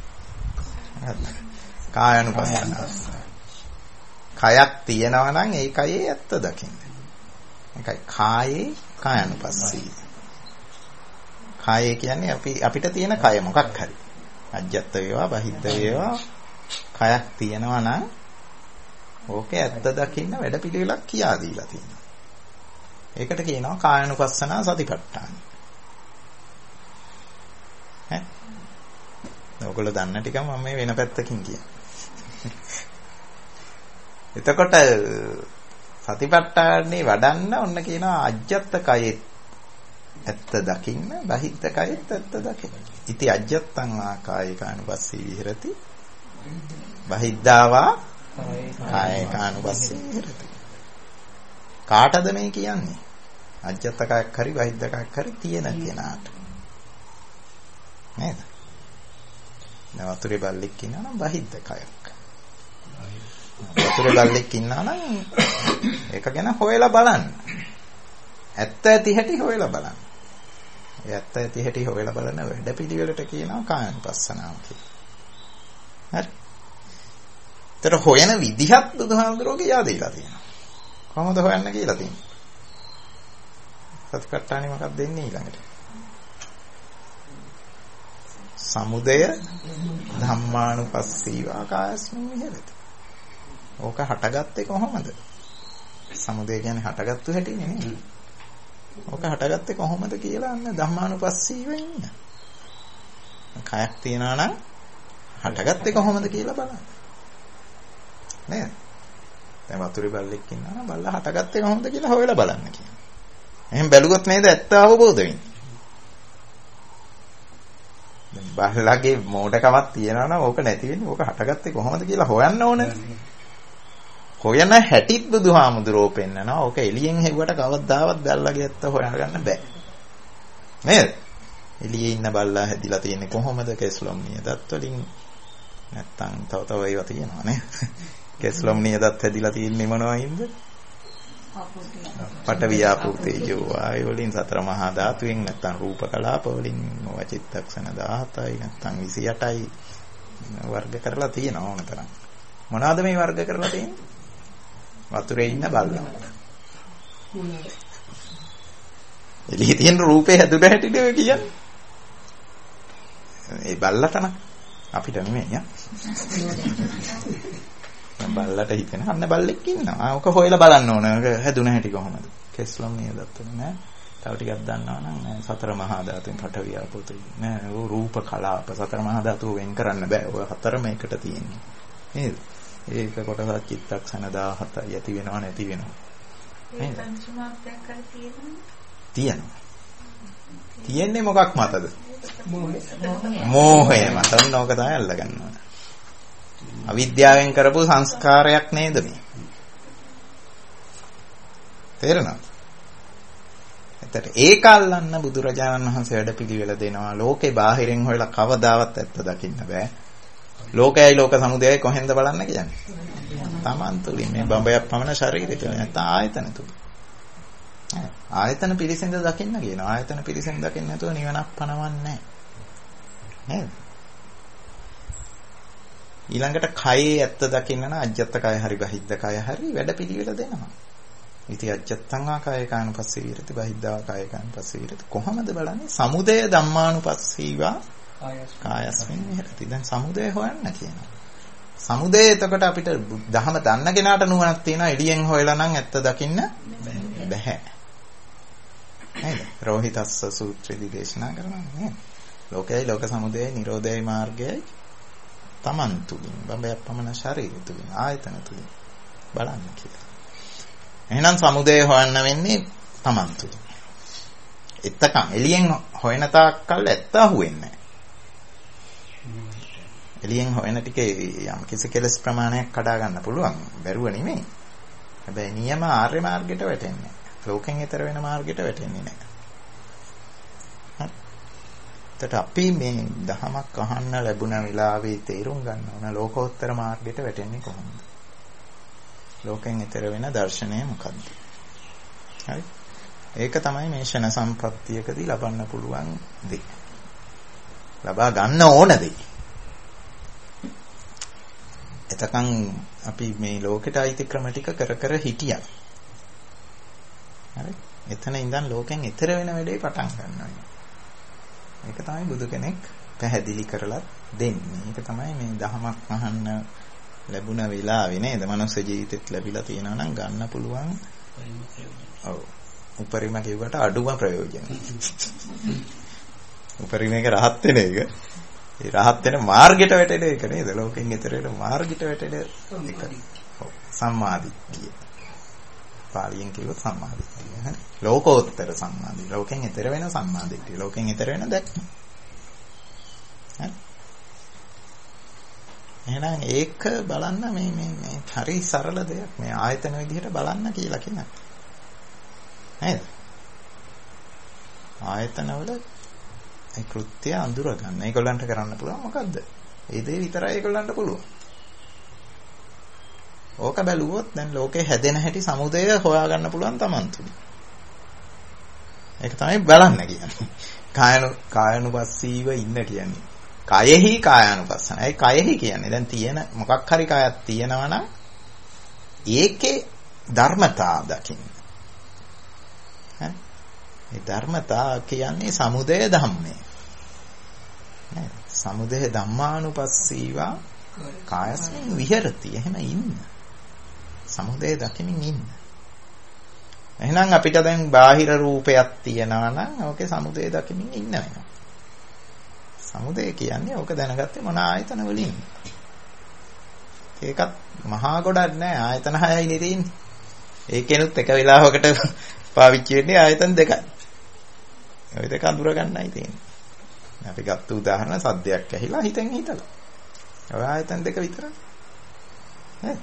කායानुපස්සනාව. කයක් තියෙනවා නම් ඒ කයේ ඇත්ත දකින්න. ඒකයි කායේ කායानुපස්සී. කාය කියන්නේ අපිට තියෙන කය මොකක් හරි. අජ්ජත් වේවා බහිද්ද වේවා කයක් තියෙනවා නම් ඕකේ ඇත්ත දකින්න වැඩපිළිවෙලක් කියා දීලා තියෙනවා. ඒකට කියනවා කායानुපස්සනා සතිපට්ඨාන. ඈ? ඔයගොල්ලෝ දන්න ටික මම මේ වෙන පැත්තකින් කියනවා. එතකොට සතිපට්ඨානේ වඩන්න ඔන්න කියනවා අජ්ජත් කයෙත් ඇත්ත දකින්න බහිද්ද කයෙත් ඇත්ත දකින්න. ඉති අජ්ජත්තං ආකායිකානුපස්සී විහෙරති බහිද්දාවා කායිකානුපස්සී විහෙරති. කාටද මේ කියන්නේ? අජ්ජත් කයක් හරි බහිද්ද කයක් හරි තියෙන කෙනාට. නේද? දැන් වතුරේ බල්ලෙක් ඉන්නවා නම් බහිද්ද කයක්. වතුරේ බල්ලෙක් ඉන්නවා නම් ඒක ගැන හොයලා බලන්න. ඇත්ත ඇති හැටි හොයලා බලන්න. ඒ ඇත්ත ඇති හැටි හොයලා බලන වැඩපිළිවෙලට කියනවා කායानुපස්සනාව කියලා. හරි. ඒතර හොයන විදිහත් බුදුහාමුදුරුවෝ කියා දීලා තියෙනවා. කොහොමද හොයන්න කියලා තියෙනවා. සතිපට්ඨානෙ මොකක්ද දෙන්නේ ඊළඟට? සමුදය ධම්මානුපස්සීවා කායස්මින් විහෙරති. ඕක හටගත්තේ කොහොමද? සමුදය කියන්නේ හටගත්තු හැටි නෙමෙයි. ඕක හටගත්තේ කොහොමද කියලා අන්න ධම්මානුපස්සීව ඉන්න. කයක් තියනවා නම් හටගත්තේ කොහොමද කියලා බලන්න. නේද? දැන් වතුරේ බල්ලෙක් ඉන්නවා නම් බල්ලා හටගත්තේ කොහොමද කියලා හොයලා බලන්න කියනවා. එහෙන් බැලුවොත් නේද ඇත්ත අවබෝධ වෙන්නේ. දැන් බල්ලාගේ මෝඩකමක් තියනවා නම් ඕක නැති වෙන්නේ ඕක හටගත්තේ කොහොමද කියලා හොයන්න ඕනේ. හොයන හැටිත් බුදුහාමුදුරෝ පෙන්නනවා. ඕක එළියෙන් හෙව්වට කවදාවත් බල්ලාගේ ඇත්ත හොයාගන්න බෑ. නේද? එළියේ ඉන්න බල්ලා හැදිලා තියෙන්නේ කොහොමද? කෙස්ලොම් නියදත් වලින් නැත්තම් තව ඒවා තියෙනවා නේ. කෙස්ලොම් නියදත් හැදිලා තියෙන්නේ මොනවයින්ද? පඨවි ආපෝ තේජෝ වායෝ වලින් සතර මහා ධාතුවෙන් නැත්නම් රූප කලාප වලින් වචිත්තක්ෂණ 17යි නැත්නම් 28යි වර්ග කරලා තියෙනවා ඕනතරම්. මොනවාද මේ වර්ග කරලා තියෙන්නේ? වතුරේ ඉන්න බල්ලා. එළියේ තියෙන රූපේ හැදුන හැටිද ඔය කියන්නේ? ඒ බල්ලට නම් අපිට නෙමෙයි යා. බල්ලට හිතෙන අන්න බල්ලෙක් ඉන්නවා. ඔක හොයලා බලන්න ඕන. හැදුන හැටි කොහොමද? කෙස්ලොම් නේද දත්තනේ නෑ. තව ටිකක් දන්නවා නම් නෑ සතර මහා ධාතුන් පඨවි ආපෝ තේජෝ නෑ ඔය රූප කලාප සතර මහා ධාතු වෙන් කරන්න බෑ. ඔය හතරම එකට තියෙන්නේ. නේද? ඒක කොටස චිත්තක්ෂණ 17යි ඇති වෙනව නැති වෙනව. ඒ පංචමාත්‍යක් කර තියෙනවා. තියෙන්නේ මොකක් මතද? මෝහය මත. ඕක තමයි අල්ලගන්න ඕන. අවිද්‍යාවෙන් කරපු සංස්කාරයක් නේද මේ? තේරෙනවද? එතකොට ඒක අල්ලන්න බුදුරජාණන් වහන්සේ වැඩපිළිවෙල දෙනවා. ලෝකේ බාහිරින් හොයලා කවදාවත් ඇත්ත දකින්න බෑ. ලෝකයයි ලෝක සමුදයයි කොහෙන්ද බලන්න කියන්නේ? තමන් තුලින් මේ බඹයක් පමණ ශරීරය තුළ නැත්නම් ආයතන තුල. ආයතන පිරිසිඳ දකින්න කියනවා. ආයතන පිරිසිඳ දකින්න නැතුව නිවනක් පනවන්නේ නැහැ. නේද? ඊළඟට කයේ ඇත්ත දකින්න නම් අජ්ජත් කය හරි බහිද්ද කය හරි වැඩපිළිවෙල දෙනවා. ඉති අජ්ජත්තං ආකාය කායනුපස්සී විරති බහිද්ධා කාය කායනුපස්සී විරති. කොහොමද බලන්නේ? සමුදය ධම්මානුපස්සීවා කායස්මින් විහෙරති. දැන් සමුදය හොයන්න කියනවා. සමුදය එතකොට අපිට දහම දන්න කෙනාට නුවණක් තියෙනවා. එළියෙන් හොයලා නම් ඇත්ත දකින්න බැහැ. නේද? රෝහිතස්ස සූත්‍රයේදී දේශනා කරනවා නේද? ලෝකයයි ලෝක සමුදයයි නිරෝධයයි මාර්ගයයි තමන් තුලින් බඹයක් පමණ ශරීරය තුලින් ආයතන තුලින් බලන්න කියලා. එහෙනම් සමුදය හොයන්න වෙන්නේ තමන් තුලින්. එතකන් එළියෙන් හොයන තාක්කල් ඇත්ත අහුවෙන්නේ නැහැ. එළියෙන් හොයන ටිකේ යම් කිසි කෙලස් ප්‍රමාණයක් කඩා ගන්න පුළුවන්. බැරුව නෙමෙයි. හැබැයි නියම ආර්ය මාර්ගයට වැටෙන්නේ නැහැ. ලෝකෙන් ඈතර වෙන මාර්ගයට වැටෙන්නේ නැහැ. එතකොට අපි මේ දහමක් අහන්න ලැබුණ වෙලාවේ තේරුම් ගන්න ඕන ලෝකෝත්තර මාර්ගයට වැටෙන්නේ කොහොමද? ලෝකෙන් ඈතර වෙන දර්ශනය මොකක්ද? හරි? ඒක තමයි මේ ෂණ සම්ප්‍රත්‍යයකදී ලබන්න පුළුවන් දේ. ලබා ගන්න ඕන දේ. එතකන් අපි මේ ලෝකෙට අයිති ක්‍රම ටික කර හිටියා. හරි? එතන ඉඳන් ලෝකෙන් ඈතර වෙන වැඩේ පටන් ගන්නවා. ඒක තමයි බුදු කෙනෙක් පැහැදිලි කරලා දෙන්නේ. ඒක තමයි මේ දහමක් අහන්න ලැබුණ වෙලාවේ නේද? මනුස්ස ජීවිතෙත් ලැබිලා තියෙනවා නම් ගන්න පුළුවන්. ඔව්. උපරිම කිව්වට අඩුම ප්‍රයෝජන. උපරිම එක රහත් වෙන එක. ඒ රහත් වෙන මාර්ගයට වැටෙන එක නේද? ලෝකෙන් ඈතර වෙන මාර්ගයට වැටෙන එක. ඔව්. සම්මාදිට්ඨිය. පාලියෙන් කිව්වොත් සම්මාදිට්ඨිය. හරි. ලෝකෝත්තර සම්මාදිට්ඨිය. ලෝකෙන් ඈතර වෙන සම්මාදිට්ඨිය. ලෝකෙන් ඈතර වෙන දැක්ම. හරි. එහෙනම් ඒක බලන්න මේ හරි සරල දෙයක්. මේ ආයතන විදිහට බලන්න කියලා කියනවා. නේද? ආයතනවල ඒ කෘත්‍ය අඳුර ගන්න. ඒගොල්ලන්ට කරන්න පුළුවන් මොකද්ද? ඒ දේ විතරයි ඒගොල්ලන්ට පුළුවන්. ඕක බැලුවොත් දැන් ලෝකේ හැදෙන හැටි සමුදය හොයාගන්න පුළුවන් Taman තුලින්. ඒක තමයි බලන්න කියන්නේ. කායනුපස්සීව ඉන්න කියන්නේ. කයෙහි කායानुපස්සන. ඒ කයෙහි කියන්නේ දැන් තියෙන මොකක් හරි කයක් තියෙනවා නම් ඒකේ ධර්මතා දකින්න. ඒ ධර්මතා කියන්නේ සමුදය ධම්මේ. නේද? සමුදය ධම්මානුපස්සීවා කායස්මින් විහෙරති. එහෙම ඉන්න. සමුදය දකිමින් ඉන්න. එහෙනම් අපිට දැන් බාහිර රූපයක් තියෙනවා නම් ඕකේ සමුදය දකිමින් ඉන්න වෙනවා. සමුදය කියන්නේ ඕක දැනගත්තේ මොන ආයතන වලින්? ඒකත් මහා ගොඩක් නෑ ආයතන 6යි නේ තියෙන්නේ. ඒකෙනුත් එක වෙලාවකට පාවිච්චි වෙන්නේ ආයතන 2යි. ওই දෙක අඳුර ගන්නයි තියෙන්නේ. අපි ගත්ත උදාහරණ සද්දයක් ඇහිලා හිතෙන් හිතලා. ඔය ආයතන 2 විතරයි. නේද?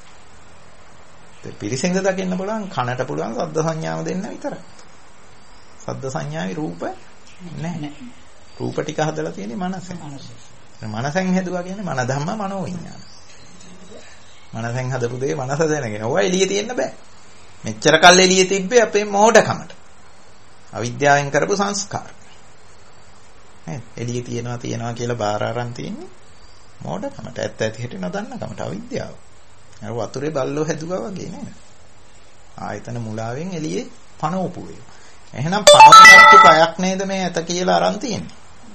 පිරිසිඳ දකින්න පුළුවන් කනට පුළුවන් ශබ්ද සංඥාව දෙන්න විතරයි. ශබ්ද සංඥාවේ රූප නැහැ. රූප ටික හදලා තියෙන්නේ මනසෙන්. මනසෙන් හැදුවා කියන්නේ මන ධම්ම මනෝ විඥාන. මනසෙන් හදපු දේ මනස දැනගෙන. ඔය එළියේ තියෙන්න බෑ. මෙච්චර කල් එළියේ තිබ්බේ අපේ මෝඩකමට. අවිද්‍යාවෙන් කරපු සංස්කාර. නේද? එළියේ තියනවා කියලා බාර අරන් තියෙන්නේ මෝඩකමට. ඇත්ත ඇති හැටි නොදන්න කමට අවිද්‍යාව. අර වතුරේ බල්ලෝ හැදුවා වගේ නේද? ආයතන මුලාවෙන් එළියේ පනවපු වේ. එහෙනම් පනවගත්තු කයක් නේද මේ ඇත කියලා අරන් තියෙන්නේ?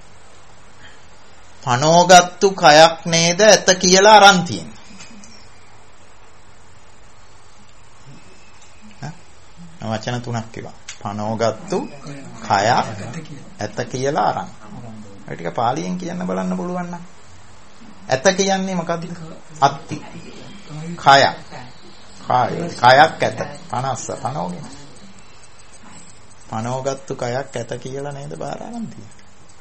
පනවගත්තු කයක් නේද ඇත කියලා අරන් තියෙන්නේ? වචන තුනක් කිව්වා. පනවගත්තු කයක් ඇත කියලා අරන්. ඒ ටික පාලියෙන් කියන්න බලන්න පුළුවන් නම්. ඇත කියන්නේ මොකද්ද? අත්ති. කයක්. කයක් ඇත. 50 පනවගෙන. පනවගත්තු කයක් ඇත කියලා නේද බාර අරන් තියෙන්නේ?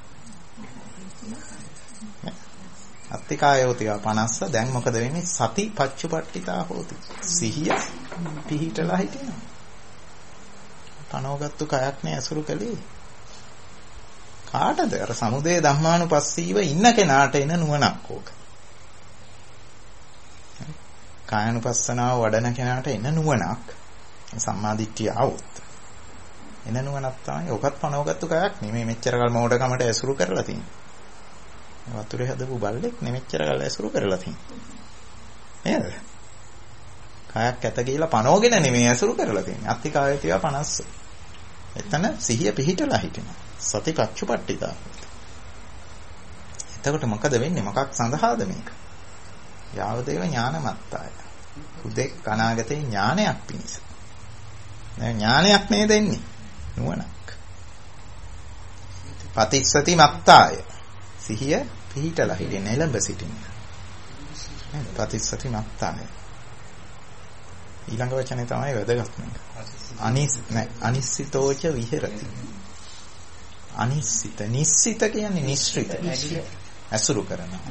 අත්ති කායෝතිය 50 දැන් මොකද වෙන්නේ? සති පච්චුපට්ඨිතා හෝති. සිහිය පිහිටලා හිටිනවා. පනවගත්තු කයක් නේ අසුරු කළේ. කාටද? අර සමුදය ධම්මානුපස්සීව ඉන්න කෙනාට එන නුවණක් ඕක. කායනුපස්සනාව වඩන කෙනාට එන නුවණක්. සම්මාදිට්ඨිය આવොත්. එන නුවණක් තමයි ඔකත් පනවගත්තු කයක් නෙමෙයි මෙච්චර කල් මෝඩකමට ඇසුරු කරලා තියෙන්නේ. වතුරේ හදපු බල්ලෙක් නෙමෙච්චර කල් ඇසුරු කරලා තියෙන්නේ. නේද? කයක් ඇත කියලා පනවගෙන නෙමෙයි ඇසුරු කරලා තියෙන්නේ. අත්ති කායතිය 50. එතන සිහිය පිහිටලා හිටිනවා. සතිපච්චුපට්ඨිතා. එතකොට මොකද වෙන්නේ? මොකක් සඳහාද මේක? යාවදේව ඥානමත්තාය. උදෙක් අනාගතේ ඥානයක් පිණිස. දැන් ඥානයක් නේද එන්නේ? නුවණක්. පටිච්චසති මත්තාය. සිහිය පිහිටලා හිටින්න එළඹ සිටින්න. නේද? පටිච්චසති මත්තාය. ඊළඟ වචනේ තමයි වැදගත්ම. අනිස්සිතෝච විහෙරති. අනිස්සිත නිස්සිත කියන්නේ නිශ්චිත. ඇසුරු කරනවා.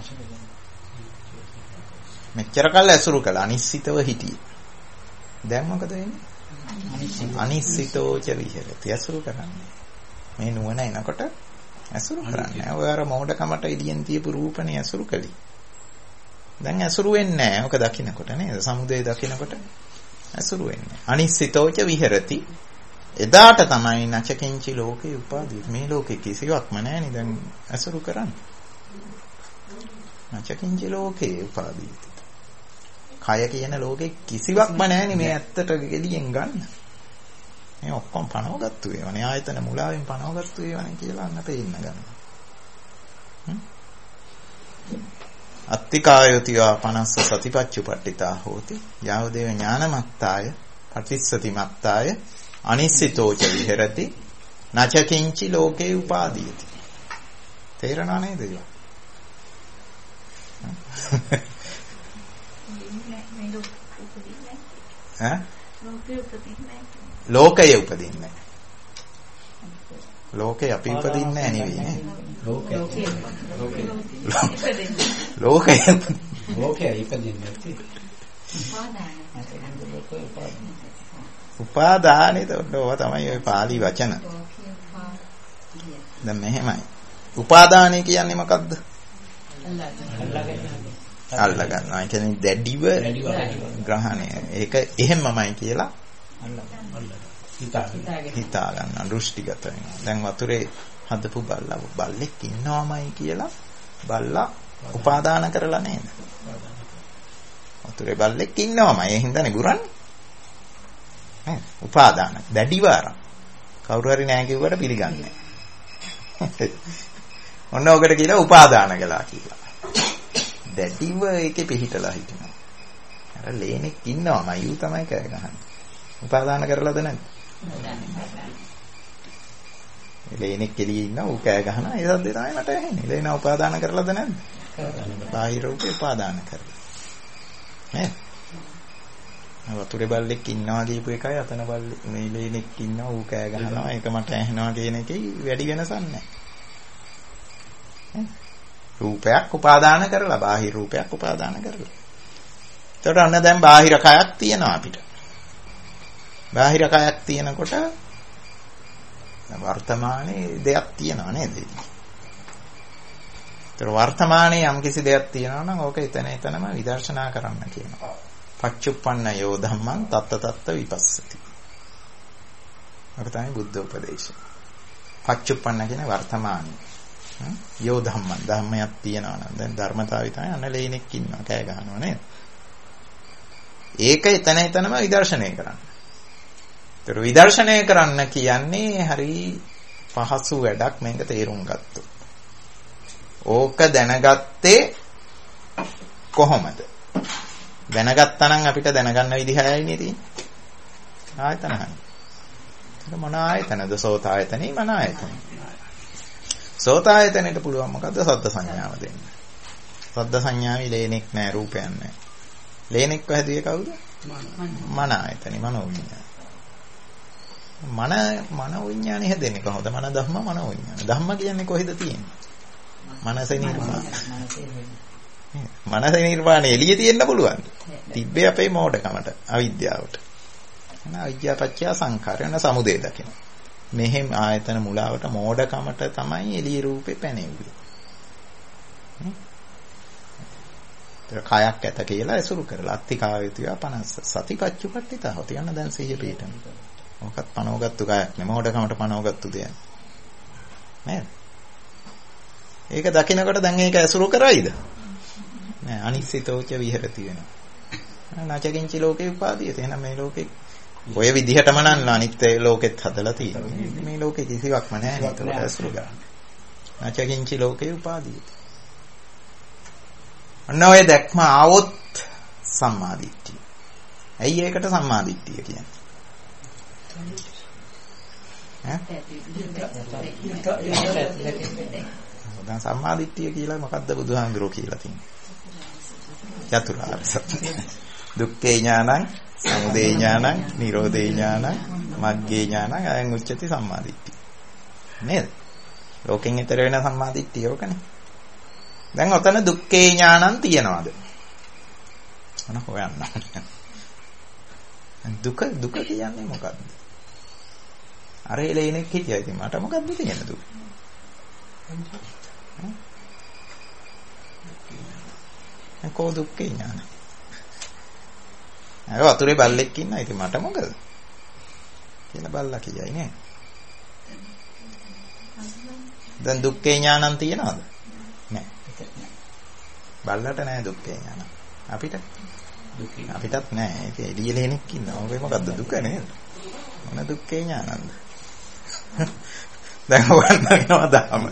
මෙච්චර කල් ඇසුරු කළා අනිස්සිතව හිටියේ. දැන් මොකද වෙන්නේ? අනිස්සිතෝච විහෙරති. ඇසුරු කරන්නේ. මේ නුවණ එනකොට ඇසුරු කරන්නේ. ඔය අර මෝඩකමට එළියෙන් තියපු රූපනේ ඇසුරු කළේ. දැන් ඇසුරු වෙන්නේ නැහැ. ඔක දකින්නකොට නේද? සමුදය දකින්නකොට ඇසුරු වෙන්නේ. අනිස්සිතෝච විහෙරති. එදාට තමයි නචකින්චි ලෝකේ උපාදී. මේ ලෝකේ කිසිවක්ම නැහැ නේ දැන් ඇසුරු කරන්නේ. නචකින්චි ලෝකේ උපාදී. කය කියන ලෝකේ කිසිවක්ම නැහැ නේ මේ ඇත්තට ගෙඩියෙන් ගන්න. මේ ඔක්කොම පනවගත්තු ඒවානේ. ආයතන මුලාවෙන් පනවගත්තු ඒවානේ කියලා අන්න තේින්න ගන්නවා. අත්තිකායෝතිවා 50 සතිපච්චුපට්ඨිතා හෝති. යාවදේව ඥානමත්තාය පටිච්චසති මත්තාය අනිස්සිතෝච විහෙරති නචකින්චි ලෝකේ උපාදීති. තේරෙනා නේද ඒක? ඈ? ලෝකයේ උපදින්නේ. ලෝකේ අපි උපදින්නේ නැහැ නෙවෙයි නේ. ලෝකයේ ඉපදින්නේ නැති. උපාදානෙ තෝරව තමයි ওই පාලි වචන. දැන් මෙහෙමයි. උපාදානෙ කියන්නේ මොකක්ද? අල්ල ගන්නවා. ඒ කියන්නේ දැඩිව ග්‍රහණය. ඒක එහෙමමයි කියලා හිතා ගන්න දෘෂ්ටිගත වෙනවා. දැන් වතුරේ හදපු බල්ලෙක් ඉන්නවමයි කියලා බල්ලා උපාදාන කරලා නේද? වතුරේ බල්ලෙක් ඉන්නවමයි. ඒ හින්දානේ ගුරන්නේ. නේද? උපාදාන දැඩිව අරන්. කවුරු හරි නෑ කිව්වට පිළිගන්නේ නෑ. ඔන්න ඔකට කියලා උපාදාන කළා කියලා. දැඩිව ඒකේ පිහිටලා හිටිනවා. අර ලේනෙක් ඉන්නවමයි ඌ තමයි කෑ ගහන්නේ. උපාදාන කරලාද නැද්ද? ලේනෙක් එළියේ ඉන්න ඌ කෑ ගහනවා. ඒ සද්දේ තමයි මට ඇහෙන්නේ. ලේන උපාදාන කරලාද නැද්ද? බාහිර රූපේ උපාදාන කරලා. නේද? වතුරේ බල්ලෙක් ඉන්නවා කියපු එකයි අතන බල්ලෙක් මේ ලේනෙක් ඉන්නවා ඌ කෑ ගහනවා. ඒක මට ඇහෙනවා කියන එකේ වැඩි වෙනසක් නැහැ. රූපයක් උපාදාන කරලා බාහිර රූපයක් උපාදාන කරලා. එතකොට අන්න දැන් බාහිර කයක් තියෙනවා අපිට. බාහිර කයක් තියෙනකොට වර්තමානයේ දෙයක් තියෙනවා නේද? ඒතර වර්තමානයේ යම්කිසි දෙයක් තියෙනවා නම් ඕක එතනම විදර්ශනා කරන්න කියනවා. පච්චුප්පන්නයෝ ධම්මං තත්ත තත්ත විපස්සති. ඔක තමයි බුද්ධ උපදේශය. පච්චුප්පන්න කියන්නේ වර්තමානයි. යෝ ධම්මං ධර්මයක් තියනවා නම් දැන් ධර්මතාවය තමයි අනලේනෙක් ඉන්නවා කෑ ගහනවා නේද? ඒක එතනම විදර්ශනය කරන්න. ඒතර විදර්ශනය කරන්න කියන්නේ හරි පහසු වැඩක් මේක තේරුම් ගත්තොත්. ඕක දැනගත්තේ කොහොමද? දැනගත්තා නම් අපිට දැනගන්න විදිහයි නේ තියෙන්නේ. ආයතනයි. ඒක මොන ආයතනද? සෝත ආයතනේ මන ආයතනේ. සෝත ආයතනෙට පුළුවන් මොකද්ද? සද්ද සංඥාව දෙන්න. සද්ද සංඥාවේ ලේනෙක් නෑ රූපයක් නෑ. ලේනෙක් හැදුවේ කවුද? මන ආයතනේ මනෝ විඥාන. මන විඥානේ හැදෙන්නේ කොහොමද? මන ධම්ම මන විඥාන. ධම්ම කියන්නේ කොහෙද තියෙන්නේ? මනසේ නිර්වාණය. මනසේ නිර්වාණය එළියේ තියෙන්න පුළුවන්. තිබ්බේ අපේ මෝඩකමට, අවිද්‍යාවට. එන අවිද්‍යාව පත්‍ය සංඛාරය යන සමුදය දකින. මෙහෙම ආයතන මුලාවට මෝඩකමට තමයි එළිය රූපේ පැනෙන්නේ. කයක් ඇත කියලා ඇසුරු කරලා අත්තිකාවේතිය 50 සතිපච්චුපට්ඨිතා හොත යන දැන් සිහිය පිටන. මොකක්ද පනවගත්තු කයක් නෙමෙයි මෝඩකමට පනවගත්තු දෙයක්. නේද? ඒක දකින්නකොට දැන් ඒක ඇසුරු කරයිද? නෑ අනිසිතෝච විහෙරති වෙනවා. නැචකින්චි ලෝකේ උපාදීයත. එහෙනම් මේ ලෝකේ ඔය විදිහටම නම් අනිත් ලෝකෙත් හදලා තියෙන්නේ. මේ ලෝකේ කිසිවක්ම නෑ නේද? ඒක ඇසුරු කරන්නේ. නැචකින්චි ලෝකේ උපාදීයත. අන්න ඔය දැක්ම ආවොත් සම්මාදිට්ඨිය. ඇයි ඒකට සම්මාදිට්ඨිය කියන්නේ? දැන් සම්මාදිට්ඨිය කියලා මොකද්ද බුදුහාමුදුරුවෝ කියලා තියෙන්නේ? චතුරාර්ය සත්‍ය. දුක්ඛේ ඥානං, සමුදය ඥානං, නිරෝධේ ඥානං, මග්ගේ ඥානං අයං උච්චති සම්මාදිට්ඨිය. නේද? ලෝකෙන් ඈතර වෙන සම්මාදිට්ඨිය ඕකනේ. දැන් ඔතන දුක්ඛේ ඥානං තියනවාද? අන හොයන්න. දුක කියන්නේ මොකද්ද? අර එලෙනෙක් හිටියා ඉතින් මට මොකද්ද තියෙන දුක? කෝ දුක්ඛේ ඥාන. අර වතුරේ බල්ලෙක් ඉන්නා ඉතින් මට මොකද? කියලා බල්ලා කියයි නේ. දැන් දුක්ඛේ ඥානං තියනවද? නෑ. බල්ලට නෑ දුක්ඛේ ඥාන. අපිටත් නෑ. ඒක එළියෙලෙනෙක් ඉන්නවා. ඔබේ මොකද්ද දුක නේද? මොන දුක්ඛේ ඥානන්ද? දැන් වන්නනවා දාම.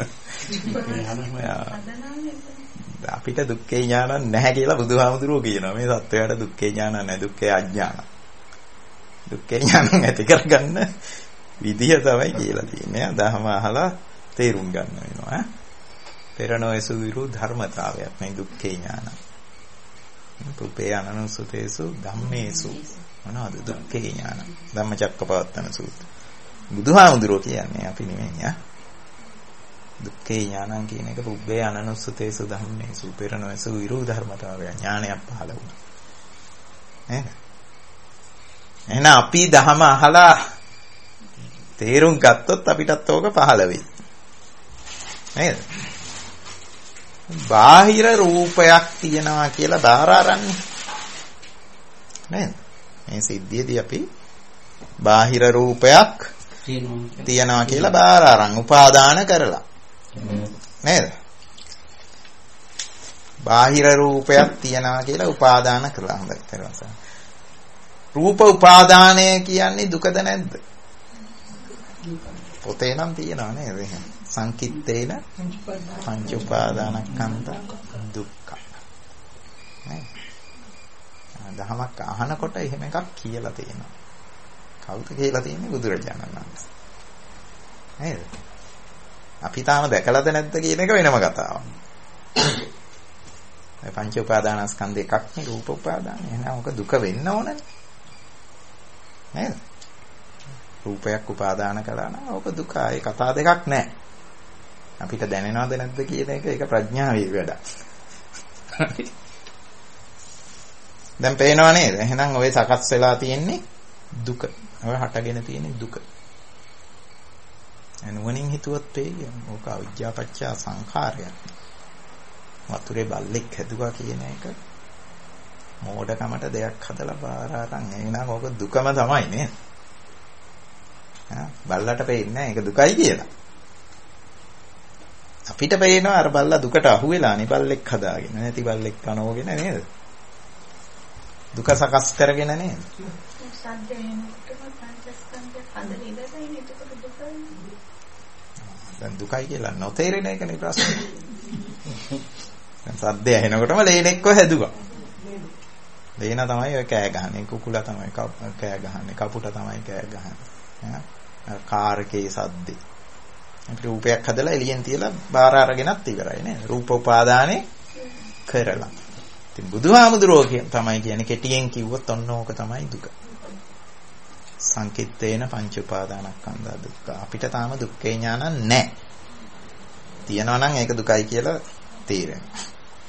අපිට දුක්ඛේ ඥාන නැහැ කියලා බුදුහාමුදුරුවෝ කියනවා. මේ සත්වයාට දුක්ඛේ ඥාන නැහැ. දුක්ඛේ අඥාන. දුක්ඛේ ඥාන ඇති කරගන්න විදිය තමයි කියලා තියෙන්නේ. දහම අහලා තේරුම් ගන්න වෙනවා. පෙර නොයසු විරු ධර්මතාවයක් මේ දුක්ඛේ ඥාන. පුපේ අනනුසුතේසු ධම්මේසු මොනවාද දුක්ඛේ ඥාන? ධම්මචක්කපවත්තන සූත්‍රය. බුදුහාමුදුරුවෝ කියන්නේ අපි නෙමෙයි. දුක්ඛේ ඥානං කියන එක පුබ්බේ අනනුස්සතේසු ධම්මේසු පෙර නොයසු විරු ධර්මතාවය ඥානයක් පහළ වුණා. නේද? එහෙනම් අපි ධහම අහලා තේරුම් ගත්තොත් අපිටත් ඕක පහළ වෙයි. නේද? බාහිර රූපයක් තියනවා කියලා බාර අරන්නේ. නේද? මේ සිද්ධියේදී අපි බාහිර රූපයක් තියනවා කියලා බාර අරන් උපාදාන කරලා. නේද? බාහිර රූපයක් තියනවා කියලා උපාදාන කළා. හොඳයි තේරුණා. රූප උපාදානය කියන්නේ දුකද නැද්ද? පොතේ නම් තියෙනවා නේද? එහෙනම් සංකිට්ඨේන පංච උපාදානස්කන්ධ දුක්ඛ. නේද? දහමක් අහනකොට එහෙම එකක් කියලා තියෙනවා. කවුද කියලා තියෙන්නේ? බුදුරජාණන් වහන්සේ. නේද? අපි තාම දැකලාද නැද්ද කියන එක වෙනම කතාවක්. මේ පංච උපාදානස්කන්ධ එකක් නේ රූප උපාදානය. එහෙනම් ඔක දුක වෙන්න ඕනනේ. නේද? රූපයක් උපාදාන කළා නම් ඔක දුක. ඒ කතා දෙකක් නැහැ. අපිට දැනෙනවද නැද්ද කියන එක ඒක ප්‍රඥාවේ වැඩක්. දැන් පේනව නේද? එහෙනම් ඔය සකස් වෙලා තියෙන්නේ දුක. ඔය හටගෙන තියෙන්නේ දුක. නුවණින් හිතුවොත් ඕක අවිද්‍යාපච්චය සංඛාරයක්. වතුරේ බල්ලෙක් හැදුවා කියන එක මෝඩකමට දෙයක් හදලා බාර අරන් එනනම් ඕක දුකම තමයි නේද? බල්ලට පේන්නේ නැහැ ඒක දුකයි කියලා. අපිට පේනවා අර බල්ලා දුකට අහු වෙලා නිබල්ලෙක් හදාගෙන නැති බල්ලෙක් කනෝගෙන නේද? දුක සකස් කරගෙන නේද? දැන් දුකයි කියලා නොතේරෙන එකනේ ප්‍රශ්නේ. දැන් සද්දය ඇහෙනකොටම ලේනෙක්ව හැදුවා. ලේන තමයි ඔය කෑ ගහන්නේ, කුකුලා තමයි කෑ ගහන්නේ, කපුට තමයි කෑ ගහන්නේ. කාර්කේ සද්දේ. අපිට රූපයක් හදලා එළියෙන් තියලා බාර අරගෙනත් ඉවරයි නේද? රූප උපාදානේ කරලා. ඉතින් බුදුහාමුදුරුවෝ තමයි කියන්නේ කෙටියෙන් කිව්වොත් ඔන්න ඕක තමයි දුක. සංකිට්ඨේන පංච උපාදානස්කන්ධ දුක්ඛ. අපිට තාම දුක්ඛේ ඥාන නැහැ. තියනවා නම් ඒක දුකයි කියලා තේරෙනවා.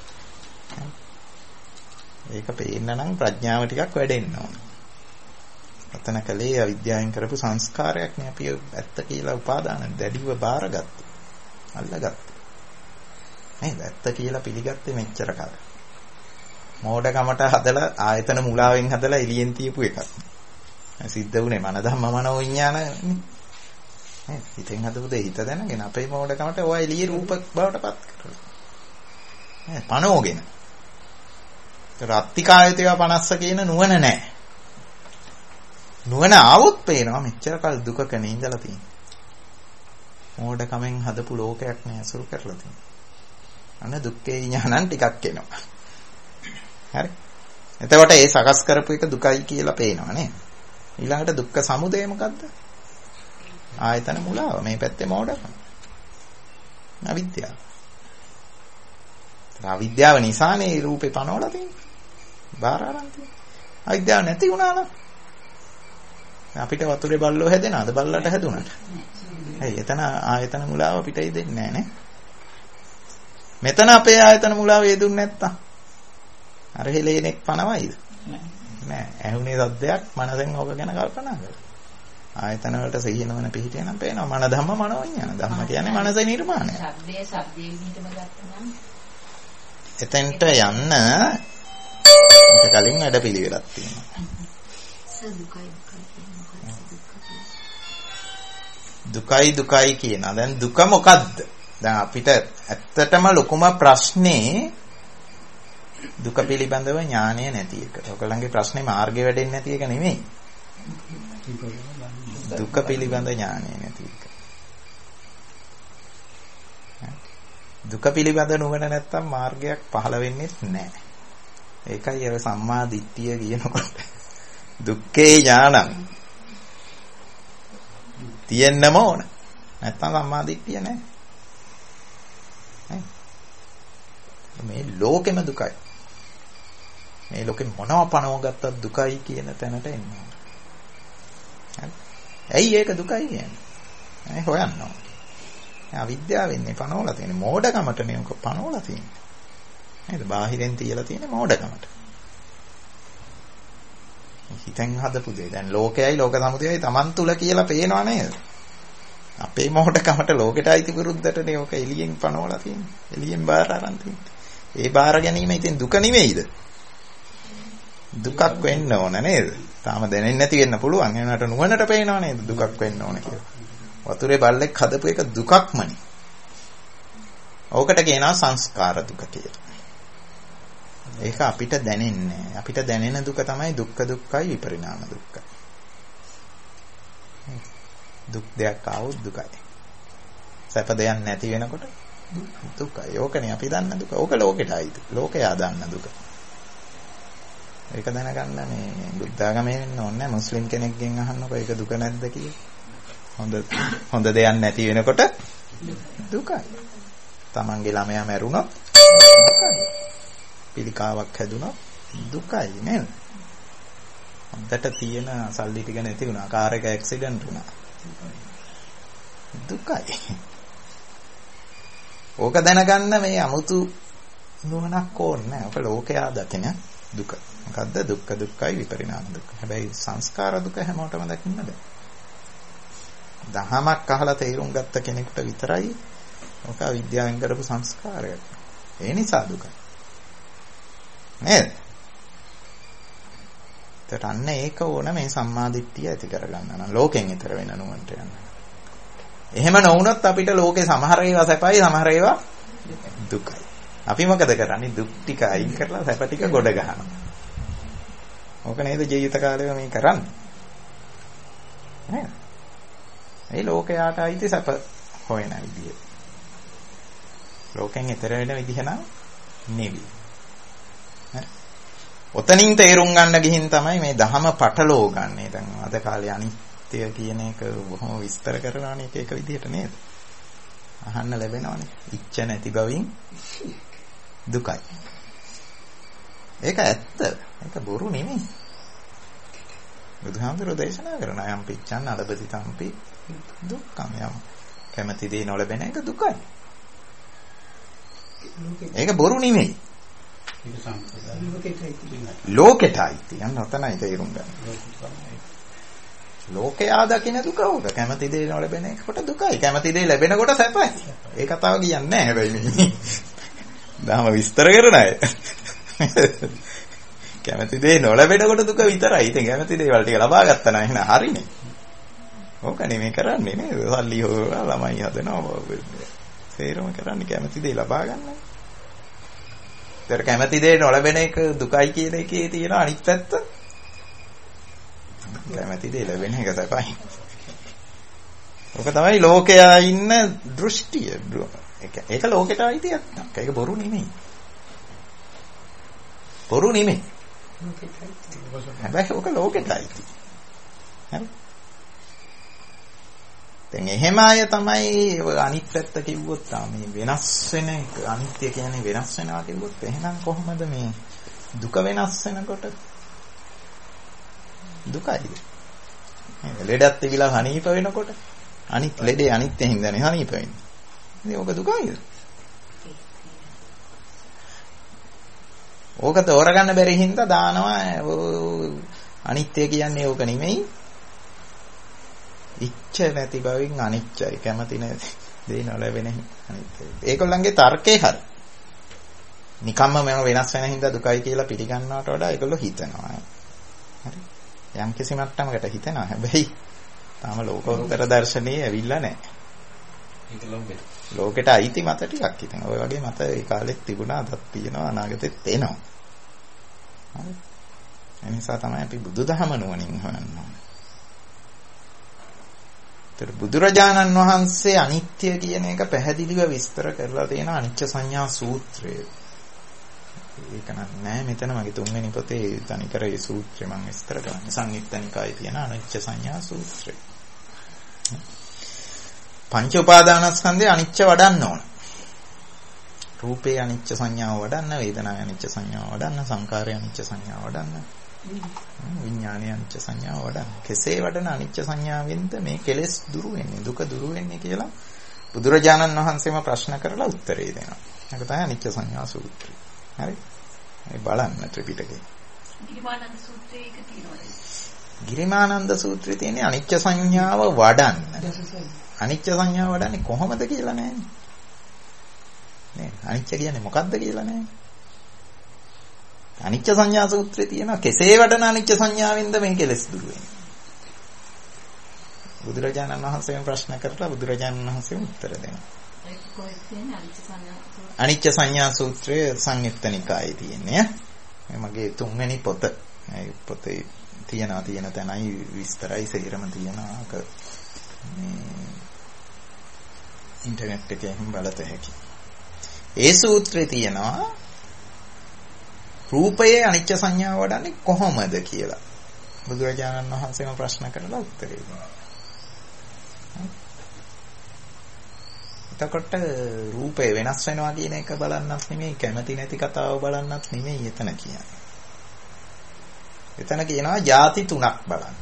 ඒක පේන්න නම් ප්‍රඥාව ටිකක් වැඩෙන්න ඕන. අතන කලේ අවිද්‍යාවෙන් කරපු සංස්කාරයක් නේ අපි ඇත්ත කියලා උපාදාන දැඩිව බාරගත්තා. අල්ලගත්තා. නේද? ඇත්ත කියලා පිළිගත්තේ මෙච්චර කාලෙ. මෝඩකමට හදලා ආයතන මුලාවෙන් හදලා එළියෙන් තියපු එකක්. සිද්ධ වුණේ මන ධම්ම මනෝ විඥාන නේ. හිතෙන් හදපු දෙය හිත දැනගෙන අපේ මෝඩකමට ඔය එළියේ රූප බවට පත් කරලා. නේ පනෝගෙන. රත්තිකායතය 50 කියන නුවණ නැහැ. නුවණ ආවොත් පේනවා මෙච්චර කල් දුකකනේ ඉඳලා තියෙන්නේ. මෝඩකමෙන් හදපු ලෝකයක් නේ අසුරු කරලා තියෙන්නේ. අන්න දුක්ඛේ ඥානන් ටිකක් එනවා. හරි. එතකොට ඒ සකස් කරපු එක දුකයි කියලා පේනවා නේද? ඊළඟට දුක්ඛ සමුදය මොකද්ද? ආයතන මුලාව. මේ පැත්තේ මෝඩකම. අවිද්‍යාව. අවිද්‍යාව නිසානේ රූපේ පනවලා තියෙන්නේ. බාර අරන් තියෙන්නේ. අවිද්‍යාව නැති වුණා නම් අපිට වතුරේ බල්ලෝ හැදෙනවද? බල්ලට හැදුනට. හරි එතන ආයතන මුලාව අපිට දෙන්නේ නැහැ නේ. මෙතන අපේ ආයතන මුලාව යෙදුන්නේ නැත්තම් අර හෙලේනෙක් පනවයිද? නෑ. ඇහුනේ සද්දයක් මනසෙන් ඕක ගැන කල්පනා කරලා. ආයතන වලට සිහිනවන පිහිටිය නම් පේනවා මන ධම්ම මනෝ විඥාන. ධම්ම කියන්නේ මනසේ නිර්මාණය. ශබ්දයේ පිටම ගත්තනම් එතෙන්ට යන්න ඊට කලින් වැඩපිළිවෙලක් තියෙනවා. දුකයි කියන. දැන් දුක මොකද්ද? දැන් අපිට ඇත්තටම ලොකුම ප්‍රශ්නේ දුක පිළිබඳව ඥානය නැති එක. ඔයගොල්ලන්ගේ ප්‍රශ්නේ මාර්ගේ වැඩෙන්නේ නැති එක නෙමෙයි. දුක පිළිබඳ ඥානය නැති එක. දුක පිළිබඳ නුවණ නැත්තම් මාර්ගයක් පහළ වෙන්නේ නැහැ. ඒකයි අර සම්මා දිට්ඨිය කියනකොට දුක්ඛේ ඥානං තියෙන්නම ඕන. නැත්තම් සම්මා දිට්ඨිය නැහැ. මේ ලෝකෙම දුකයි. මේ ලෝකෙ මොනවා පනව ගත්තත් දුකයි කියන තැනට එන්න ඕන. ඇයි ඒක දුකයි කියන්නේ? හොයන්න ඕන. අවිද්‍යාවෙන් නේ පනවලා තියෙන්නේ. මෝඩකමට නේ උක පනවලා තියෙන්නේ. නේද? බාහිරෙන් තියලා තියෙන්නේ මෝඩකමට. හිතෙන් හදපු දෙය. දැන් ලෝකයයි ලෝක සමුදයයි Taman තුල කියලා පේනවා නේද? අපේ මොහොතකමට ලෝකෙට අයිති විරුද්ධටනේ ඔක එළියෙන් පනවලා තියෙන්නේ. එළියෙන් බාර අරන් තියෙන්නේ. ඒ බාර ගැනීම ඉතින් දුක නෙවෙයිද? දුකක් වෙන්න ඕන නේද? තාම දැනෙන්නේ නැති වෙන්න පුළුවන්. එනකට නුවණට පේනවා නේද දුකක් වෙන්න ඕන කියලා. වතුරේ බල්ලෙක් හදපු එක දුකක්මනේ. ඕකට කියනවා සංස්කාර දුක කියලා. ඒක අපිට දැනෙන්නේ. අපිට දැනෙන දුක තමයි දුක්ඛ දුක්ඛයි විපරිණාම දුක්ඛයි. දුක් දෙයක් ආවොත් දුකයි. සැප දෙයක් නැති වෙනකොට දුකයි. ඕකනේ අපි දන්න දුක. ඕක ලෝකෙටයි. ලෝකයා දන්න දුක. ඒක දැනගන්න මේ බුද්ධ ආගමේ වෙන්න ඕනේ නැහැ. මුස්ලිම් කෙනෙක්ගෙන් අහන්නකො ඒක දුක නැද්ද කියලා. හොඳ දෙයක් නැති වෙනකොට දුකයි. තමන්ගේ ළමයා මැරුණොත් දුකයි. පිළිකාවක් හැදුණොත් දුකයි නේද? හොඳට තියෙන සල්ලි ටික නැති වුණා. කාර් එක ඇක්සිඩන්ට් වුණා. දුකයි. ඕක දැනගන්න මේ 아무තු නුවණක් ඕනේ නැහැ. ඔක ලෝකයා දකින දුක. මොකද්ද? දුක්ඛ දුක්ඛයි විපරිණාම දුක්ඛ. හැබැයි සංස්කාර දුක හැමෝටම දකින්න බෑ. දහමක් අහලා තේරුම් ගත්ත කෙනෙකුට විතරයි ඔක අවිද්‍යාවෙන් කරපු සංස්කාරයක්. ඒ නිසා දුක. නේද? ඒකට අන්න ඒක ඕන මේ සම්මාදිට්ඨිය ඇති කරගන්න නම් ලෝකෙන් ඈතර වෙන නුවණට යන්න. එහෙම නොවුනොත් අපිට ලෝකේ සමහර ඒවා සැපයි සමහර ඒවා දුකයි. අපි මොකද කරන්නේ? දුක් ටික අයින් කරලා සැප ටික ගොඩ ගන්නවා. ඕක නේද ජීවිත කාලෙක මේ කරන්නේ. නේද? ඒ ලෝකයට අයිති සැප හොයන විදිය. ලෝකෙන් ඈතර වෙන විදිහ නම් නෙවි. හරි. ඔතනින් තේරුම් ගන්න ගිහින් තමයි මේ ධහම පටලෝ ගන්නෙ. දැන් අද කාලේ අනිත්‍ය කියන එක බොහොම විස්තර කරනවානේ එක විදිහට නේද? අහන්න ලැබෙනවනේ. ඉච්ඡ නැති බවින් දුකයි. ඒක ඇත්ත. ඒක බොරු නෙමෙයි. බුදුහාමුදුරුවෝ දේශනා කරන අයම් පිච්ඡන් අලබති තම්පි දුක්ඛම් යම්. කැමැති දේ නොලැබෙන එක දුකයි. ඒක බොරු නෙමෙයි. ලෝකෙටයි තියන්න ඔතනයි තේරුම් ගන්න. ලෝකයා දකින්න දුක උඩ කැමැති දේ නොලැබෙන එකට දුකයි. කැමැති දේ ලැබෙනකොට සැපයි. ඒ කතාව කියන්නේ නැහැ හැබැයි මේ. දහම විස්තර කරන අය. කැමැති දේ නොලැබෙනකොට දුක විතරයි. ඉතින් කැමැති දේවල් ටික ලබා ගත්තා නම් එහෙනම් හරිනේ. ඕකනේ මේ කරන්නේ නේද? සල්ලි හොයලා ළමයි හදනවා. සේරම කරන්නේ කැමැති දේ ලබා ගන්නයි. ඒතර කැමැති දේ නොලැබෙන එක දුකයි කියන එකේ තියෙන අනිත් පැත්ත. කැමැති දේ ලැබෙන එක සැපයි. ඕක තමයි ලෝකයා ඉන්න දෘෂ්ටිය. ඒක ලෝකෙට අයිතියක් නක්. ඒක බොරු නෙමෙයි. බොරු නෙමෙයි. හැබැයි ඕක ලෝකෙට අයිති. හරි. දැන් එහෙම අය තමයි අනිත් පැත්ත කිව්වොත් මේ වෙනස් වෙන එක අනිත්‍ය කියන්නේ වෙනස් වෙනවා කිව්වොත් එහෙනම් කොහොමද මේ දුක වෙනස් වෙනකොට දුකයි. ලෙඩත් තිබිලා හනීප වෙනකොට අනිත් ලෙඩේ අනිත්යෙන් හින්දානේ හනීප වෙන්නේ. ඉතින් ඕක දුකයිද? ඕක තෝරගන්න බැරි හින්දා දානවා අනිත්‍ය කියන්නේ ඕක නෙමෙයි. ඉච්ඡ නැති බවින් අනිච්චයි. කැමති නැති දේ නොලැබෙන අනිත්‍යයි. ඒගොල්ලන්ගේ තර්කේ හරි. නිකම්ම මම වෙනස් වෙන හින්දා දුකයි කියලා පිළිගන්නවට වඩා ඒගොල්ලෝ හිතනවා. හරි. යම් කිසි මට්ටමකට හිතනවා. හැබැයි තාම ලෝකෝත්තර දර්ශනීය ඇවිල්ලා නැහැ. ඒක ලෝකෙට. ලෝකෙට අයිති මත ටිකක් හිතන. ඔය වගේ මත ඒ කාලෙත් තිබුණා, අදත් තියෙනවා, අනාගතෙත් එනවා. හරි. ඒ නිසා තමයි අපි බුදුදහම නුවණින් හොයන්නේ. බුදුරජාණන් වහන්සේ අනිත්‍ය කියන එක පැහැදිලිව විස්තර කරලා තියෙන අනිච්ච සංඥා සූත්‍රය. ඒක නෑ මෙතන මගේ තුන්වෙනි පොතේ තනිකර ඒ සූත්‍රය මම විස්තර කරන්නේ. සංයුත්ත නිකායේ තියෙන අනිච්ච සංඥා සූත්‍රය. පංච උපාදානස්කන්ධය අනිච්ච වඩන්න ඕන. රූපේ අනිච්ච සංඥාව වඩන්න, වේදනාවේ අනිච්ච සංඥාව වඩන්න, සංකාරයේ අනිච්ච සංඥාව වඩන්න. විඥානයේ අනිච්ච සංඥාව වඩන්න. කෙසේ වඩන අනිච්ච සංඥාවෙන්ද මේ කෙලෙස් දුරු වෙන්නේ, දුක දුරු වෙන්නේ කියලා බුදුරජාණන් වහන්සේම ප්‍රශ්න කරලා උත්තරේ දෙනවා. ඒක තමයි අනිච්ච සංඥා සූත්‍රය. හරි? මේ බලන්න ත්‍රිපිටකේ. ගිරිමානන්ද සූත්‍රයේ එක තියෙනවා. ගිරිමානන්ද සූත්‍රයේ තියෙන්නේ අනිච්ච සංඥාව වඩන්න. අනිච්ච සංඥාව වඩන්නේ කොහොමද කියලා නෑනේ. නේ අනිච්ච කියන්නේ මොකක්ද කියලා නෑනේ. අනිච්ච සංඥා සූත්‍රයේ තියෙනවා කෙසේ වඩන අනිච්ච සංඥාවෙන්ද මේ කෙලෙස් දුරු වෙන්නේ. බුදුරජාණන් වහන්සේම ප්‍රශ්න කරලා බුදුරජාණන් වහන්සේම උත්තර දෙනවා. ඒක කොහෙද තියෙන්නේ අනිච්ච සංඥා සූත්‍රය? අනිච්ච සංඥා සූත්‍රයේ සංයුත්ත නිකායේ තියෙන්නේ. මගේ තුන්වෙනි පොත. මේ පොතේ තියෙන තැනයි විස්තරයි සේරම තියෙනවා. මේ ඉන්ටර්නෙට් එකෙන් බලත හැකියි. ඒ සූත්‍රයේ තියෙනවා රූපයේ අනිච්ච සංඥාව වඩන්නේ කොහොමද කියලා. බුදුරජාණන් වහන්සේම ප්‍රශ්න කරලා උත්තරේ දෙනවා. එතකොට රූපේ වෙනස් වෙනවා කියන එක බලන්නත් නෙමෙයි, කැමැති නැති කතාව බලන්නත් නෙමෙයි එතන කියන්නේ. එතන කියනවා ಜಾති තුනක් බලන්න.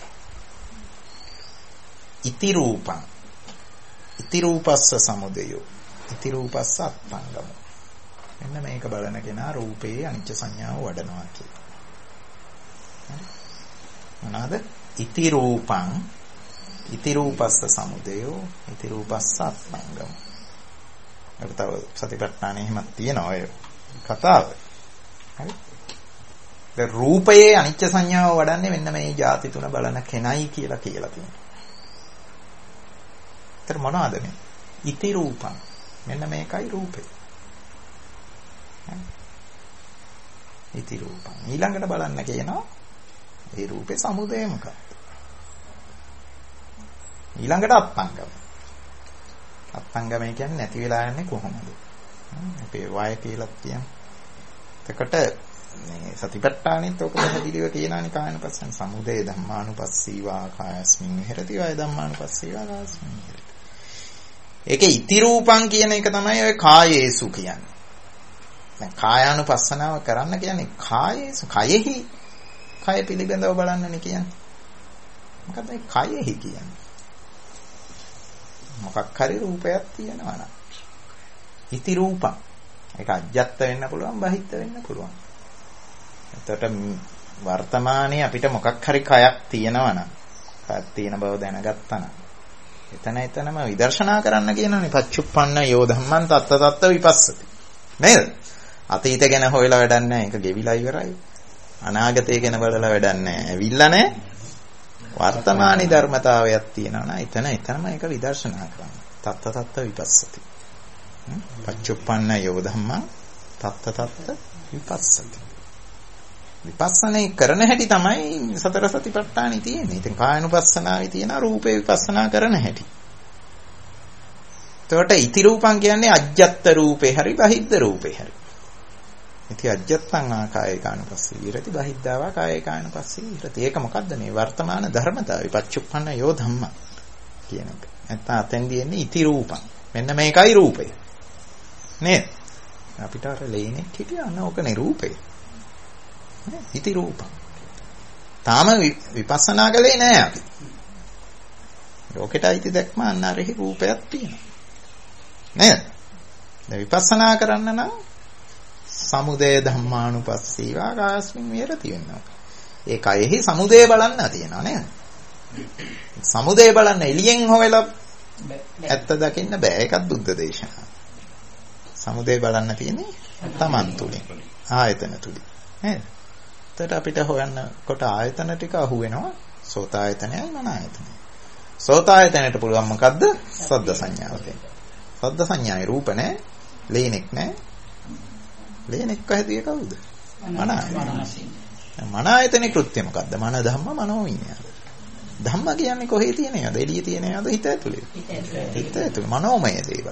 ඉති රූපං, ඉති රූපස්ස සමුදයෝ, ඉති රූපස්ස අත්ංගම. මෙන්න මේක බලන කෙනා රූපේ අනිච්ච සංඥාව වඩනවා කියලා. හරි. මොනවාද? ඉති රූපං, ඉති රූපස්ස සමුදයෝ, ඉති රූපස්ස අත්ංගම. ඒක තව සතිපට්ඨානෙ එහෙමත් තියෙනවා ඔය කතාව. හරි. දැන් රූපයේ අනිච්ච සංඥාව වඩන්නේ මෙන්න මේ ಜಾති තුන බලන කෙනයි කියලා තියෙනවා. ඒතර මොනවද මේ? ඉති රූපං. මෙන්න මේකයි රූපේ. ඉති රූපං. ඊළඟට බලන්න කියනවා ඒ රූපේ සමුදය මොකක්ද? ඊළඟට අත්ංගම. අත්ංගමයි කියන්නේ නැති වෙලා යන්නේ කොහොමද? අපේ වාය කියලා කියන්නේ. එතකොට මේ සතිපට්ඨානෙත් ඔක පැහැදිලිව කියනානි කායනුපස්සන සමුදය ධම්මානුපස්සීවා කායස්මින් විහෙරති වාය ධම්මානුපස්සීවා කායස්මින් විහෙරති. ඒකේ ඉති රූපං කියන එක තමයි ඔය කායේසු කියන්නේ. දැන් කායානුපස්සනාව කරන්න කියන්නේ කායේසු කයෙහි කය පිළිබඳව බලන්නනේ කියන්නේ. මොකද ඒ කයෙහි කියන්නේ? මොකක් හරි රූපයක් තියෙනවා නම් ඉති රූපං. ඒක අජ්ජත් වෙන්න පුළුවන් බහිත්ත වෙන්න පුළුවන්. එතකොට වර්තමානයේ අපිට මොකක් හරි කයක් තියෙනවා නම් කයක් තියෙන බව දැනගත්තා නම් එතනම විදර්ශනා කරන්න කියනනේ පච්චුප්පන්න යෝ ධම්මං තත්ත විපස්සති. නේද? අතීත ගැන හොයලා වැඩක් නැහැ. ඒක ගෙවිලා ඉවරයි. අනාගතය ගැන බලලා වැඩක් නැහැ. ඇවිල්ලා නැහැ. වර්තමානී ධර්මතාවයක් තියෙනවා නම් එතනම ඒක විදර්ශනා කරන්න. තත්ත විපස්සති. පච්චුප්පන්න යෝ ධම්මං තත්ත විපස්සති. විපස්සනා කරන හැටි තමයි සතර සතිපට්ඨානෙ තියෙන්නේ. ඉතින් කායනුපස්සනාවේ තියෙන රූපේ විපස්සනා කරන හැටි. එතකොට ඉති රූපං කියන්නේ අජ්ජත් රූපේ හරි බහිද්ද රූපේ හරි. ඉතින් අජ්ජත්තං ආකායකානුපස්සී විරති බහිද්දාවා කායකානුපස්සී විරති. ඒක මොකද්ද මේ වර්තමාන ධර්මතාවය පච්චුප්පන්න යෝ ධම්ම කියන එක. නැත්නම් අතෙන්දී එන්නේ ඉති රූපං. මෙන්න මේකයි රූපය. නේද? අපිට අර ලේනෙක් හිටියන ඕකනේ රූපේ. ඉති රූපං. තාම විපස්සනා කළේ නෑ අපි. ලෝකෙට අයිති දැක්ම අන්න අරෙහි රූපයක් තියෙනවා. නේද? දැන් විපස්සනා කරන්න නම් සමුදය ධම්මානුපස්සීවා කායස්මින් විහෙරති වෙනවා. ඒ කයෙහි සමුදය බලන්න තියෙනවා නේද? සමුදය බලන්න එළියෙන් හොයලා ඇත්ත දකින්න බෑ. ඒකත් බුද්ධ දේශනාව. සමුදය බලන්න තියෙන්නේ තමන් තුලින්. ආයතන තුලින්. නේද? එතකොට අපිට හොයන්නකොට ආයතන ටික අහු වෙනවා. සෝත ආයතනයයි මන ආයතනයයි. සෝත ආයතනයට පුළුවන් මොකද්ද? සද්ද සංඥාව දෙන්න. සද්ද සංඥාවේ රූප නැහැ. ලේනෙක් නැහැ. ලේනෙක් කැදී කවුද? මන ආයතනය. මන ආයතනේ කෘත්‍ය මොකද්ද? මන ධම්ම මනෝ විඤ්ඤාණ. ධම්ම කියන්නේ කොහේ තියෙනවද? එළියේ තියෙනවද? හිත ඇතුලේ. හිත ඇතුලේ මනෝමය දේවල්.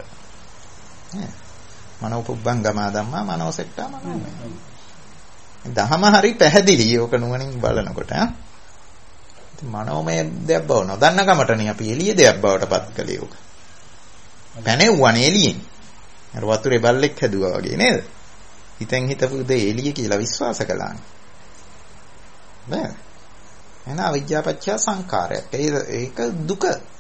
මනෝ පුබ්බංගමා ධම්මා මනෝ සෙට්ටා මනෝමය. දහම හරි පැහැදිලි ඕක නුවණින් බලනකොට ඉතින් මනෝමය දෙයක් බව නොදන්න කමටනේ අපි එළිය දෙයක් බවට පත් කළේ ඕක. පැනෙව්වනේ එළියෙන්. අර වතුරේ බල්ලෙක් හැදුවා වගේ නේද? හිතෙන් හිතපු දේ එළිය කියලා විශ්වාස කළානේ. නේද? එහෙනම් අවිජ්ජාපච්චය සංඛාරයක්. ඒක දුක.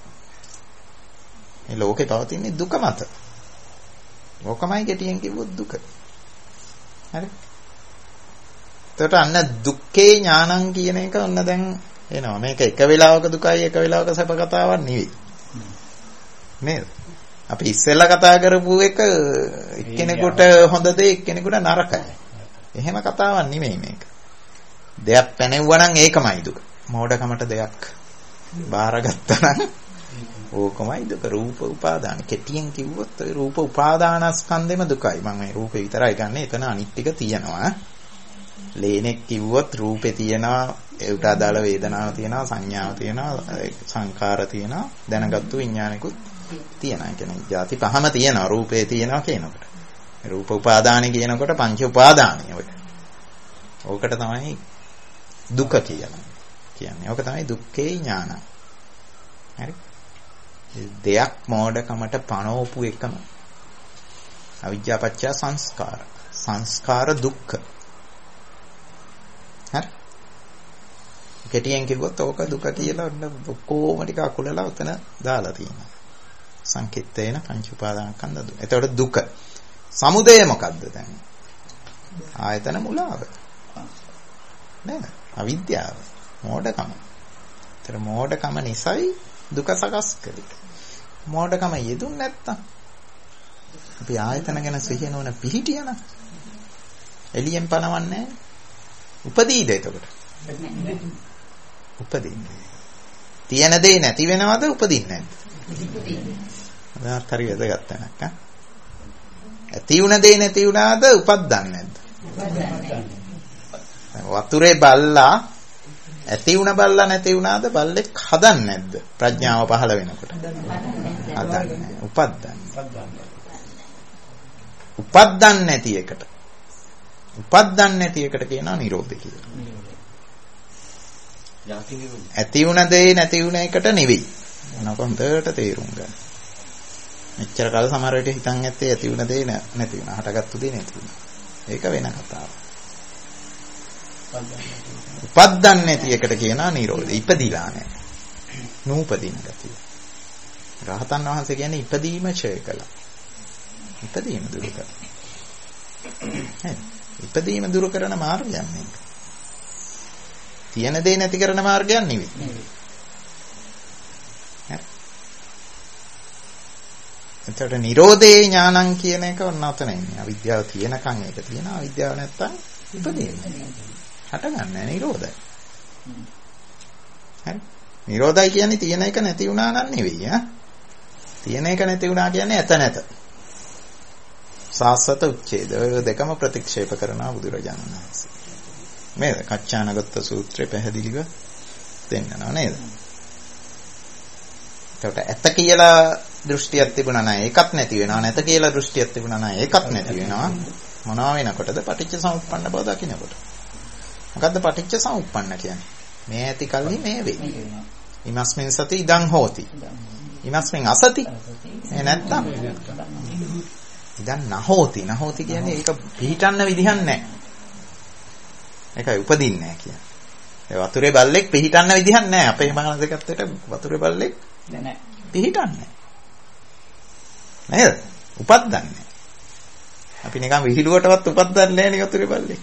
මේ ලෝකේ පවතින දුක මත. ඕකමයි ගැටියෙන් කිව්වොත් දුක. හරි? එතකොට අන්න දුක්ඛේ ඥානං කියන එක ඔන්න දැන් එනවා. මේක එක වෙලාවක දුකයි එක වෙලාවක සැප කතාවක් නෙවෙයි. නේද? අපි ඉස්සෙල්ලා කතා කරපු එක එක්කෙනෙකුට හොඳ දේ එක්කෙනෙකුට නරකයි. එහෙම කතාවක් නෙමෙයි මේක. දෙයක් පැනෙවුවා නම් ඒකමයි දුක. මෝඩකමට දෙයක් බාරගත්තා නම් ඕකමයි දුක. රූප උපාදාන. කෙටියෙන් කිව්වොත් ඒ රූප උපාදානස්කන්ධෙම දුකයි. මම මේ රූපේ විතරයි ගන්නෙ. එතන අනිත් ටික තියෙනවා. ලේනෙක් කිව්වොත් රූපේ තියෙනවා, ඒකට අදාළ වේදනාව තියෙනවා, සංඥාව තියෙනවා, සංකාර තියෙනවා, දැනගත්තු විඥානිකුත් තියෙනවා. ඒ කියන්නේ ಜಾති පහම තියෙනවා රූපේ තියෙනවා කියනකොට. රූප උපාදානෙ කියනකොට පංච උපාදානෙ ඔය. ඕකට තමයි දුක කියන්නේ. ඕක තමයි දුක්ඛේ ඥාන. හරි? දෙයක් මෝඩකමට පනවපු එකම. අවිජ්ජාපච්චය සංස්කාර. සංස්කාර දුක්ඛ. හරි? කෙටියෙන් කිව්වොත් ඕක දුක කියලා ඔක්කොම ටික අකුලලා උතන දාලා තියෙනවා. සංකිට්ඨේන පංච උපාදානස්කන්ධ දුක. එතකොට දුක. සමුදය මොකද්ද දැන්? ආයතන මුලාව. නේද? අවිද්‍යාව. මෝඩකම. ඒතර මෝඩකම නිසායි දුක සකස් කළේ. මෝඩකම යෙදුන් නැත්තම් අපි ආයතන ගැන සිහිය නොවන පිහිටියන එළියෙන් පනවන්නේ නැහැ. උපදීද එතකොට? උපදින්නේ. තියෙන දේ නැති වෙනවද උපදින්නේ නැද්ද? අදාත් හරි වැදගත් නැක්ක. ඇති වුණ දේ නැති වුණාද උපද්දන්නේ නැද්ද? වතුරේ බල්ලා ඇති වුණ බල්ලා නැති වුණාද බල්ලෙක් හදන්නේ නැද්ද? ප්‍රඥාව පහළ වෙනකොට. හදන්නේ. උපද්දන්නේ නැති එකට. උපද්දන්නේ නැති එකට කියනවා නිරෝධය කියලා. ඇති වුණ දේ නැති වුණ එකට නෙවෙයි. මොනක හොඳට තේරුම් ගන්න. මෙච්චර කාල සමහර විට හිතන් ඇත්තේ ඇති වුණ දේ නැති වුණා. හටගත්තු දේ නැති වුණා. ඒක වෙන කතාවක්. උපද්දන්නේ නැති එකට කියනවා නිරෝධය. ඉපදිලා නැහැ. නූපදින ගතිය. රහතන් වහන්සේ කියන්නේ ඉපදීම ඡය කළා. ඉපදීම දුරු කළා. ඉපදීම දුරු කරන මාර්ගයක් මේක. තියෙන දේ නැති කරන මාර්ගයක් නෙවෙයි. එතකොට නිරෝධේ ඥානං කියන එක ඔන්න ඔතන ඉන්නේ. අවිද්‍යාව තියෙනකන් ඒක තියෙනවා. අවිද්‍යාව නැත්තම් ඉපදෙන්නේ. හටගන්නේ නිරෝධයි. හරි. නිරෝධයි කියන්නේ තියෙන එක නැති වුණා නම් නෙවෙයි ඈ. තියෙන එක නැති වුණා කියන්නේ ඇත නැත. සාසත උච්ඡේද ඔය දෙකම ප්‍රතික්ෂේප කරනවා බුදුරජාණන් වහන්සේ. මේක කච්චානගත සූත්‍රේ පැහැදිලිව දෙන්නවා නේද? ඒකට ඇත කියලා දෘෂ්ටියක් තිබුණා නම් ඒකත් නැති වෙනවා. නැත කියලා දෘෂ්ටියක් තිබුණා නම් ඒකත් නැති වෙනවා. මොනවා වෙනකොටද? පටිච්ච සමුප්පන්න බව දකින්නකොට. මොකද්ද පටිච්ච සමුප්පන්න කියන්නේ? මේ ඇති කල්හි මේ වේ. ඉමස්මින් සති ඉදං හෝති. ඉමස්මින් අසති. මේ නැත්තම් ඉදන් නහෝති. නහෝති කියන්නේ ඒක පිහිටන්න විදිහක් නැහැ. ඒකයි උපදින්නේ නැහැ කියන්නේ. ඒ වතුරේ බල්ලෙක් පිහිටන්න විදිහක් නැහැ. අපේ මහානදකත්තේට වතුරේ බල්ලෙක් නැහැ. පිහිටන්නේ. නේද? උපද්දන්නේ. අපි නිකන් විහිළුවටවත් උපද්දන්නේ නැහැ නේ වතුරේ බල්ලෙක්.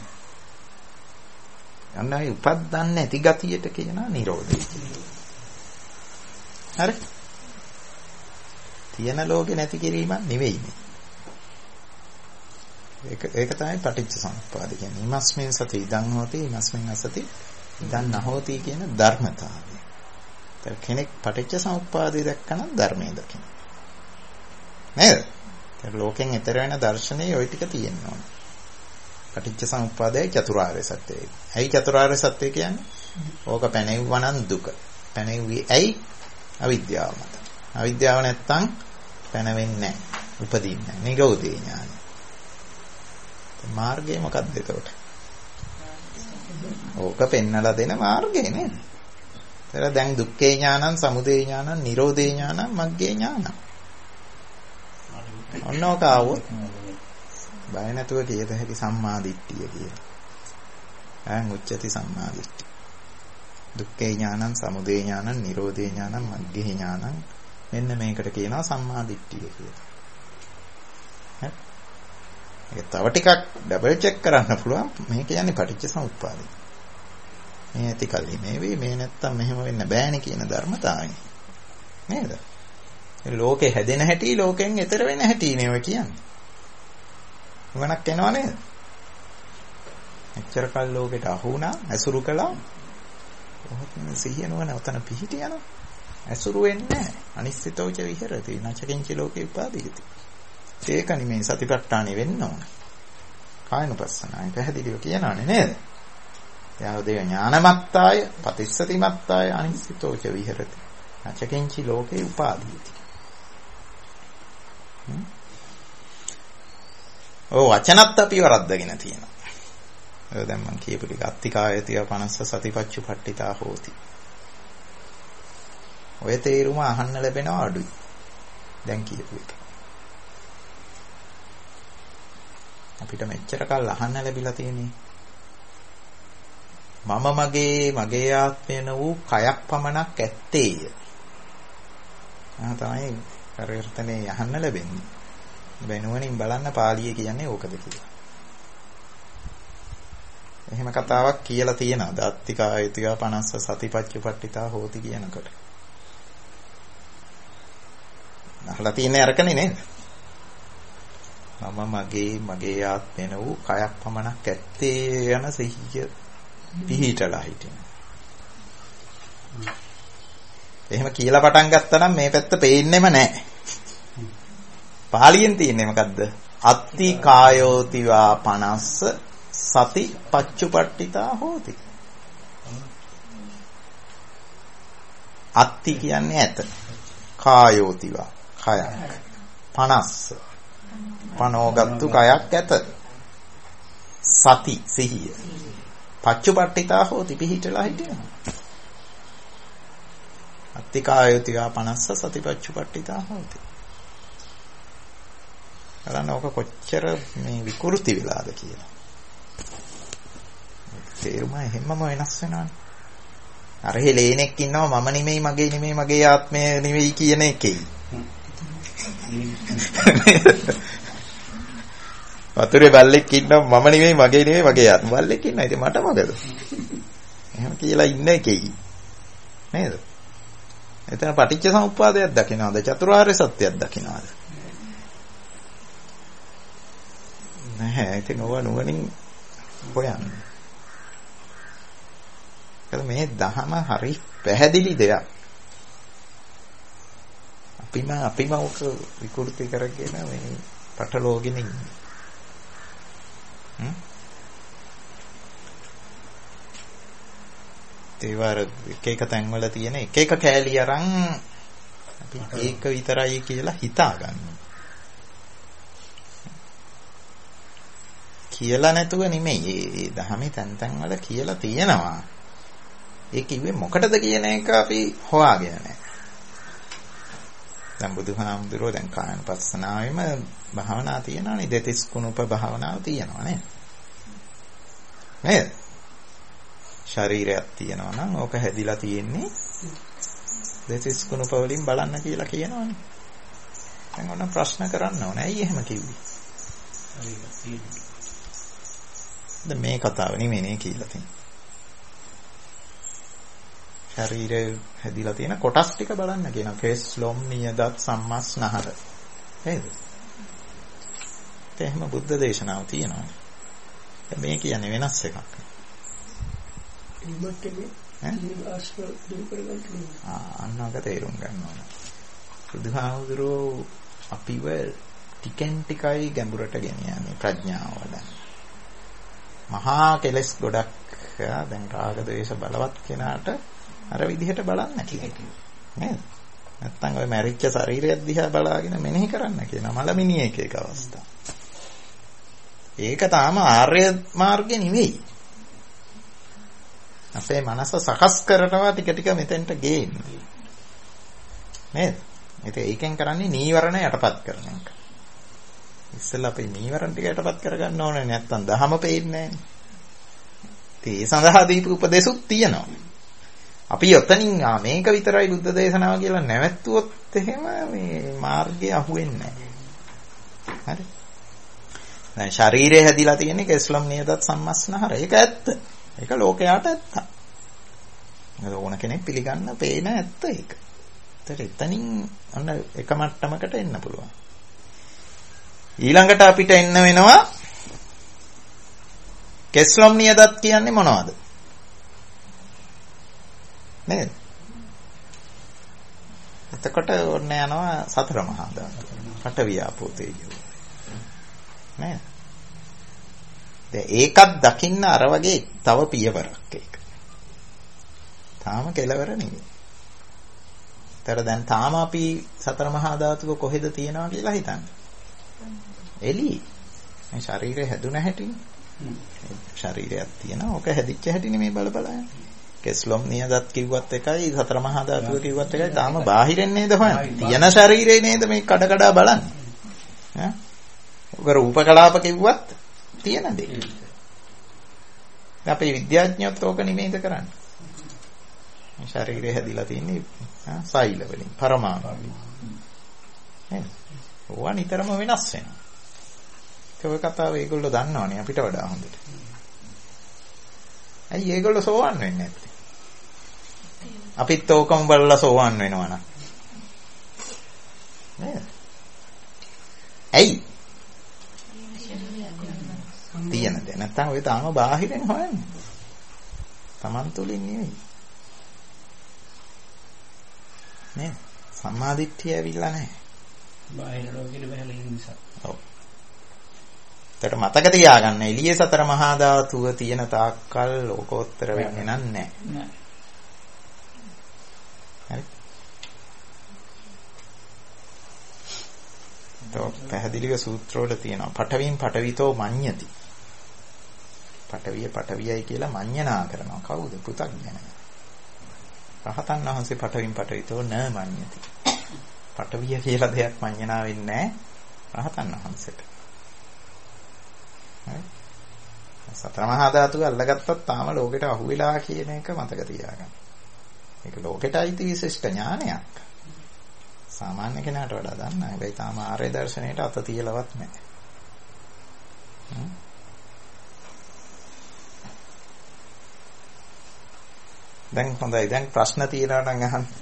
අන්නයි උපද්දන්නේ නැති ගතියට කියනවා නිරෝධය කියලා. හරි? තියෙන ලෝකේ නැති කිරීමක් නෙවෙයිනේ. ඒක තමයි පටිච්ච සමුප්පාද කියන්නේ. ඉමස්මින් සති ඉදං හෝති ඉමස්මින් අසති ඉදං නහෝති කියන ධර්මතාවය. ඒතර කෙනෙක් පටිච්ච සමුප්පාදය දැක්කම ධර්මයේ දකින්න. නේද? ඒතර ලෝකෙන් ඈතර වෙන දර්ශනේ ওই ටික තියෙනවා. පටිච්ච සමුප්පාදයයි චතුරාර්ය සත්‍යයයි. ඇයි චතුරාර්ය සත්‍ය කියන්නේ? ඕක පැනෙව්වනම් දුක. පැනෙව්වේ ඇයි? අවිද්‍යාව මත. අවිද්‍යාව නැත්තම් පැනවෙන්නේ නැහැ. උපදින්නේ නැහැ. නිරෝධේ ඥානය. මාර්ගය මොකක්ද එතකොට? ඕක පෙන්නලා දෙන මාර්ගය නේද? ඒතර දැන් දුක්ඛේ ඥානං, සමුදය ඥානං, නිරෝධේ ඥානං, මග්ගේ ඥානං. ඔන්නෝක ආවොත් බය නැතුව කියත හැකි සම්මා දිට්ඨිය කියලා. අයං උච්චති සම්මා දිට්ඨිය. දුක්ඛේ ඥානං, සමුදය ඥානං, නිරෝධේ ඥානං, මග්ගේ ඥානං. මෙන්න මේකට කියනවා සම්මා දිට්ඨිය කියලා. ඒක තව ටිකක් ඩබල් චෙක් කරන්න පුළුවන්. මේ කියන්නේ පටිච්ච සමුප්පාදය. මේ ඇති කල්හි මේ වේ, මේ නැත්තම් මෙහෙම වෙන්න බෑනේ කියන ධර්මතාවය. නේද? ඒ ලෝකේ හැදෙන හැටි, ලෝකෙන් ඈතර වෙන හැටි නේ ඔය කියන්නේ. මොනක් එනවා නේද? එච්චර කල් ලෝකෙට අහු වුණා, ඇසුරු කළා. ඔහොත් සිහිය නොවන උතන පිහිට යනවා. ඇසුරු වෙන්නේ නැහැ. අනිශ්චිතෝච විහෙරති. නචකින්ච ලෝකේ උපාදීති. ඒක නෙමේ සතිපට්ඨානෙ වෙන්න ඕන. කායනුපස්සනායි පැහැදිලිව කියනවානේ නේද? යාවදේ ඥානමත්තාය, පතිස්සතිමත්තාය, අනිශ්චිතෝච විහෙරති. නචකින්ච ලෝකේ උපාදීති. ඔව් වචනත් අපි වරද්දගෙන තියෙනවා. ඒක දැන් මම කියපු ටික අත්තිකායතිය 50 සතිපච්චුපට්ඨිතා හෝති. ඔය තේරුම අහන්න ලැබෙනවා අඩුයි. දැන් කියපු එක. අපිට මෙච්චර කල් අහන්න ලැබිලා තියෙන්නේ මම මගේ ආත්මයන වූ කයක් පමණක් ඇත්තේය. තමයි පරිවර්තනේ අහන්න ලැබෙන්නේ. වෙනුවනින් බලන්න පාළියේ කියන්නේ ඕකද කියලා. එහෙම කතාවක් කියලා තියෙනවා. දාත්තිකායතිය 50 සතිපච්චුපට්ඨිතා හෝති කියනකොට. අහලා තියෙන්නේ අරකනේ නේද? මම මගේ ආත්මෙන වූ කයක් පමණක් ඇත්තේ යන සිහිය පිහිටලා හිටිනවා. එහෙම කියලා පටන් ගත්තා නම් මේ පැත්ත පේන්නෙම නැහැ. පාලියෙන් තියෙන්නේ මොකද්ද? අත්ති කායෝති වා 50 සති පච්චුපට්ඨිතා හෝති. අත්ති කියන්නේ ඇත. කායෝති වා කයක් 50 පනෝගත්තු කයක් ඇත. සති සිහිය පච්චුපට්ඨිතා හෝති පිහිටලා හිටිනවා. අත්ති කායෝති වා 50 සති පච්චුපට්ඨිතා හෝති. බලන්න ඔක කොච්චර මේ විකෘති වෙලාද කියලා. තේරුම හැමම වෙනස් වෙනවානේ. අර හෙලේනෙක් ඉන්නවා මම නෙමෙයි මගේ ආත්මය නෙමෙයි කියන එකේ. වතුරේ බල්ලෙක් ඉන්නවා මම නෙමෙයි මගේ ආත්මය. බල්ලෙක් ඉන්නවා ඉතින් මට මොකද? එහෙම කියලා ඉන්න එකේ. නේද? එතන පටිච්ච සමුප්පාදයක් දකින්නවද? චතුරාර්ය සත්‍යයක් දකින්නවද? නැහැ. ඒක නුවණින් හොයන්න. මේ දහම හරි පැහැදිලි දෙයක්. අපිම ඔක විකෘති කරගෙන මේ පටලෝගෙන ඉන්නේ. ඒවර එක තැන්වල තියෙන එක කෑලි අරන් අපි ඒක විතරයි කියලා හිතා ගන්නවා. කියලා නැතුව නෙමෙයි. ඒ දහමේ තැන් වල කියලා තියෙනවා. ඒ කිව්වේ මොකටද කියන එක අපි හොයාගෙන නැහැ. දැන් බුදුහාමුදුරුවෝ දැන් කායනුපස්සනාවෙම භාවනා තියෙනවානේ. දෙතිස් කුණුප භාවනාව තියෙනවා නේද? නේද? ශරීරයක් තියෙනවා නම් ඕක හැදිලා තියෙන්නේ දෙතිස් කුණුප වලින් බලන්න කියලා කියනවානේ. දැන් ඔන්න ප්‍රශ්න කරන්න ඕනේ. ඇයි එහෙම කිව්වේ? දැන් මේ කතාව නෙමෙයි කියලා තියෙන්නේ. ශරීරය හැදිලා තියෙන කොටස් ටික බලන්න කියනවා. කෙස්, ලොම්, නියදත්, සම්මස්නහර. නේද? එහෙම බුද්ධ දේශනාව තියෙනවා. මේ කියන්නේ වෙනස් එකක්. අන්නක තේරුම් ගන්න ඕන. බුදුහාමුදුරුවෝ අපිව ටිකෙන් ටිකයි ගැඹුරට ගෙනියන්නේ ප්‍රඥාව වඩන්න. මහා කෙලස් ගොඩක් දැන් රාග ද්වේෂ බලවත් කෙනාට අර විදිහට බලන්න කියලා. නේද? නැත්තම් ඔය මැරිච්ච ශරීරය දිහා බලාගෙන මෙනෙහි කරන්න කියනවා. මලමිනියේක එක අවස්ථාව. ඒක තාම ආර්ය මාර්ගෙ නෙවෙයි. අපේ මනස සකස් කරනවා ටික ටික මෙතෙන්ට ගේන්නේ. නේද? ඉතින් ඒකෙන් කරන්නේ නීවරණ යටපත් කරන එක. ඉස්සෙල්ලා අපි නීවරණ ටික යටපත් කරගන්න ඕනේ. නැත්තම් දහම පේන්නේ නැහැ. ඒ සඳහා දීපු උපදේශුත් තියෙනවා. අපි යතනින් මේක විතරයි බුද්ධ දේශනාව කියලා නැවැත්තුවොත් එහෙම මේ මාර්ගය අහුවෙන්නේ නැහැ. හරි? දැන් ශරීරය හැදිලා තියෙන්නේ කෙස්ලම් නියදත් සම්මස්නහර. ඒක ඇත්ත. ඒක ලෝකයට ඇත්ත. ඕන කෙනෙක් පිළිගන්න පේන ඇත්ත ඒක. එතනින් ඔන්න එක මට්ටමකට එන්න පුළුවන්. ඊළඟට අපිට එන්න වෙනවා කෙස්ලම් නියදත් කියන්නේ මොනවද? නේද? එතකොට ඔන්න යනවා සතර මහා ධාතු. පඨවි ආපෝ තේජෝ. නේද? දැන් ඒකත් දකින්න අර වගේ තව පියවරක් ඒක. තාම කෙලවර නෙමෙයි. ඒතර දැන් තාම අපි සතර මහා ධාතුක කොහෙද තියනවා කියලා හිතන්න. එළි. මේ ශරීරය හැදුන හැටිනේ. ශරීරයක් තියෙනවා. ඕක හැදිච්ච හැටිනේ මේ බල බල යන්නේ. කෙස්ලොම් නියදත් කිව්වත් එකයි සතර මහා ධාතුව කිව්වත් එකයි තාම බාහිරෙන් නේද හොයන්නේ. තියෙන ශරීරේ නේද මේ කඩ කඩ බලන්නේ. ඈ? ඔක රූප කලාප කිව්වත් තියෙන දේ. අපේ විද්‍යාඥයොත් ඕක නෙමෙයිද කරන්නේ. මේ ශරීරය හැදිලා තියෙන්නේ සෛල වලින්, පරමාණු වලින්. නේද? ඕවා නිතරම වෙනස් වෙනවා. ඒක කතාව ඒගොල්ලෝ දන්නවනේ අපිට වඩා හොඳට. ඇයි ඒගොල්ලෝ සෝවන් වෙන්නේ නැත්තේ? අපිත් ඕකම බලලා සෝවන් වෙනවා නම්. නේද? ඇයි? තියෙන දේ. නැත්තම් ඔය තාම බාහිරෙන් හොයන්නේ. Taman තුලින් නෙවෙයි. නේ? සම්මාදිට්ඨිය ඇවිල්ලා නැහැ. බාහිර ලෝකෙට බහැලා ඉන්න නිසා. ඔව්. ඒකට මතක තියාගන්න එළියේ සතර මහා ධාතුව තියෙන තාක්කල් ලෝකෝත්තර වෙන්නේ නැහැ. නෑ. හරි. පැහැදිලිව සූත්‍රවල තියෙනවා පඨවින් පඨවිතෝ මඤ්ඤති. පඨවිය පඨවියයි කියලා මඤ්ඤනා කරනවා. කවුද? පෘථග්ජනය. රහතන් වහන්සේ පඨවින් පඨවිතෝ න මඤ්ඤති. පඨවිය කියලා දෙයක් මඤ්ඤනා වෙන්නේ නැහැ රහතන් වහන්සේට. හරි. සතර මහා ධාතුව අල්ලගත්තත් තාම ලෝකෙට අහු වෙලා කියන එක මතක තියාගන්න. ඒක ලෝකෙට අයිති විශිෂ්ට ඥානයක්. සාමාන්‍ය කෙනාට වඩා දන්න. හැබැයි තාම ආර්ය දර්ශනයට අත තියලවත් නැහැ. දැන් හොඳයි. දැන් ප්‍රශ්න තියෙනවා නම් අහන්න.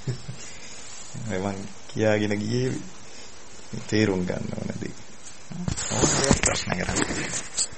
මම කියාගෙන ගියේ තේරුම් ගන්න ඕනදී. ඕනේ ප්‍රශ්න කරන්නේ.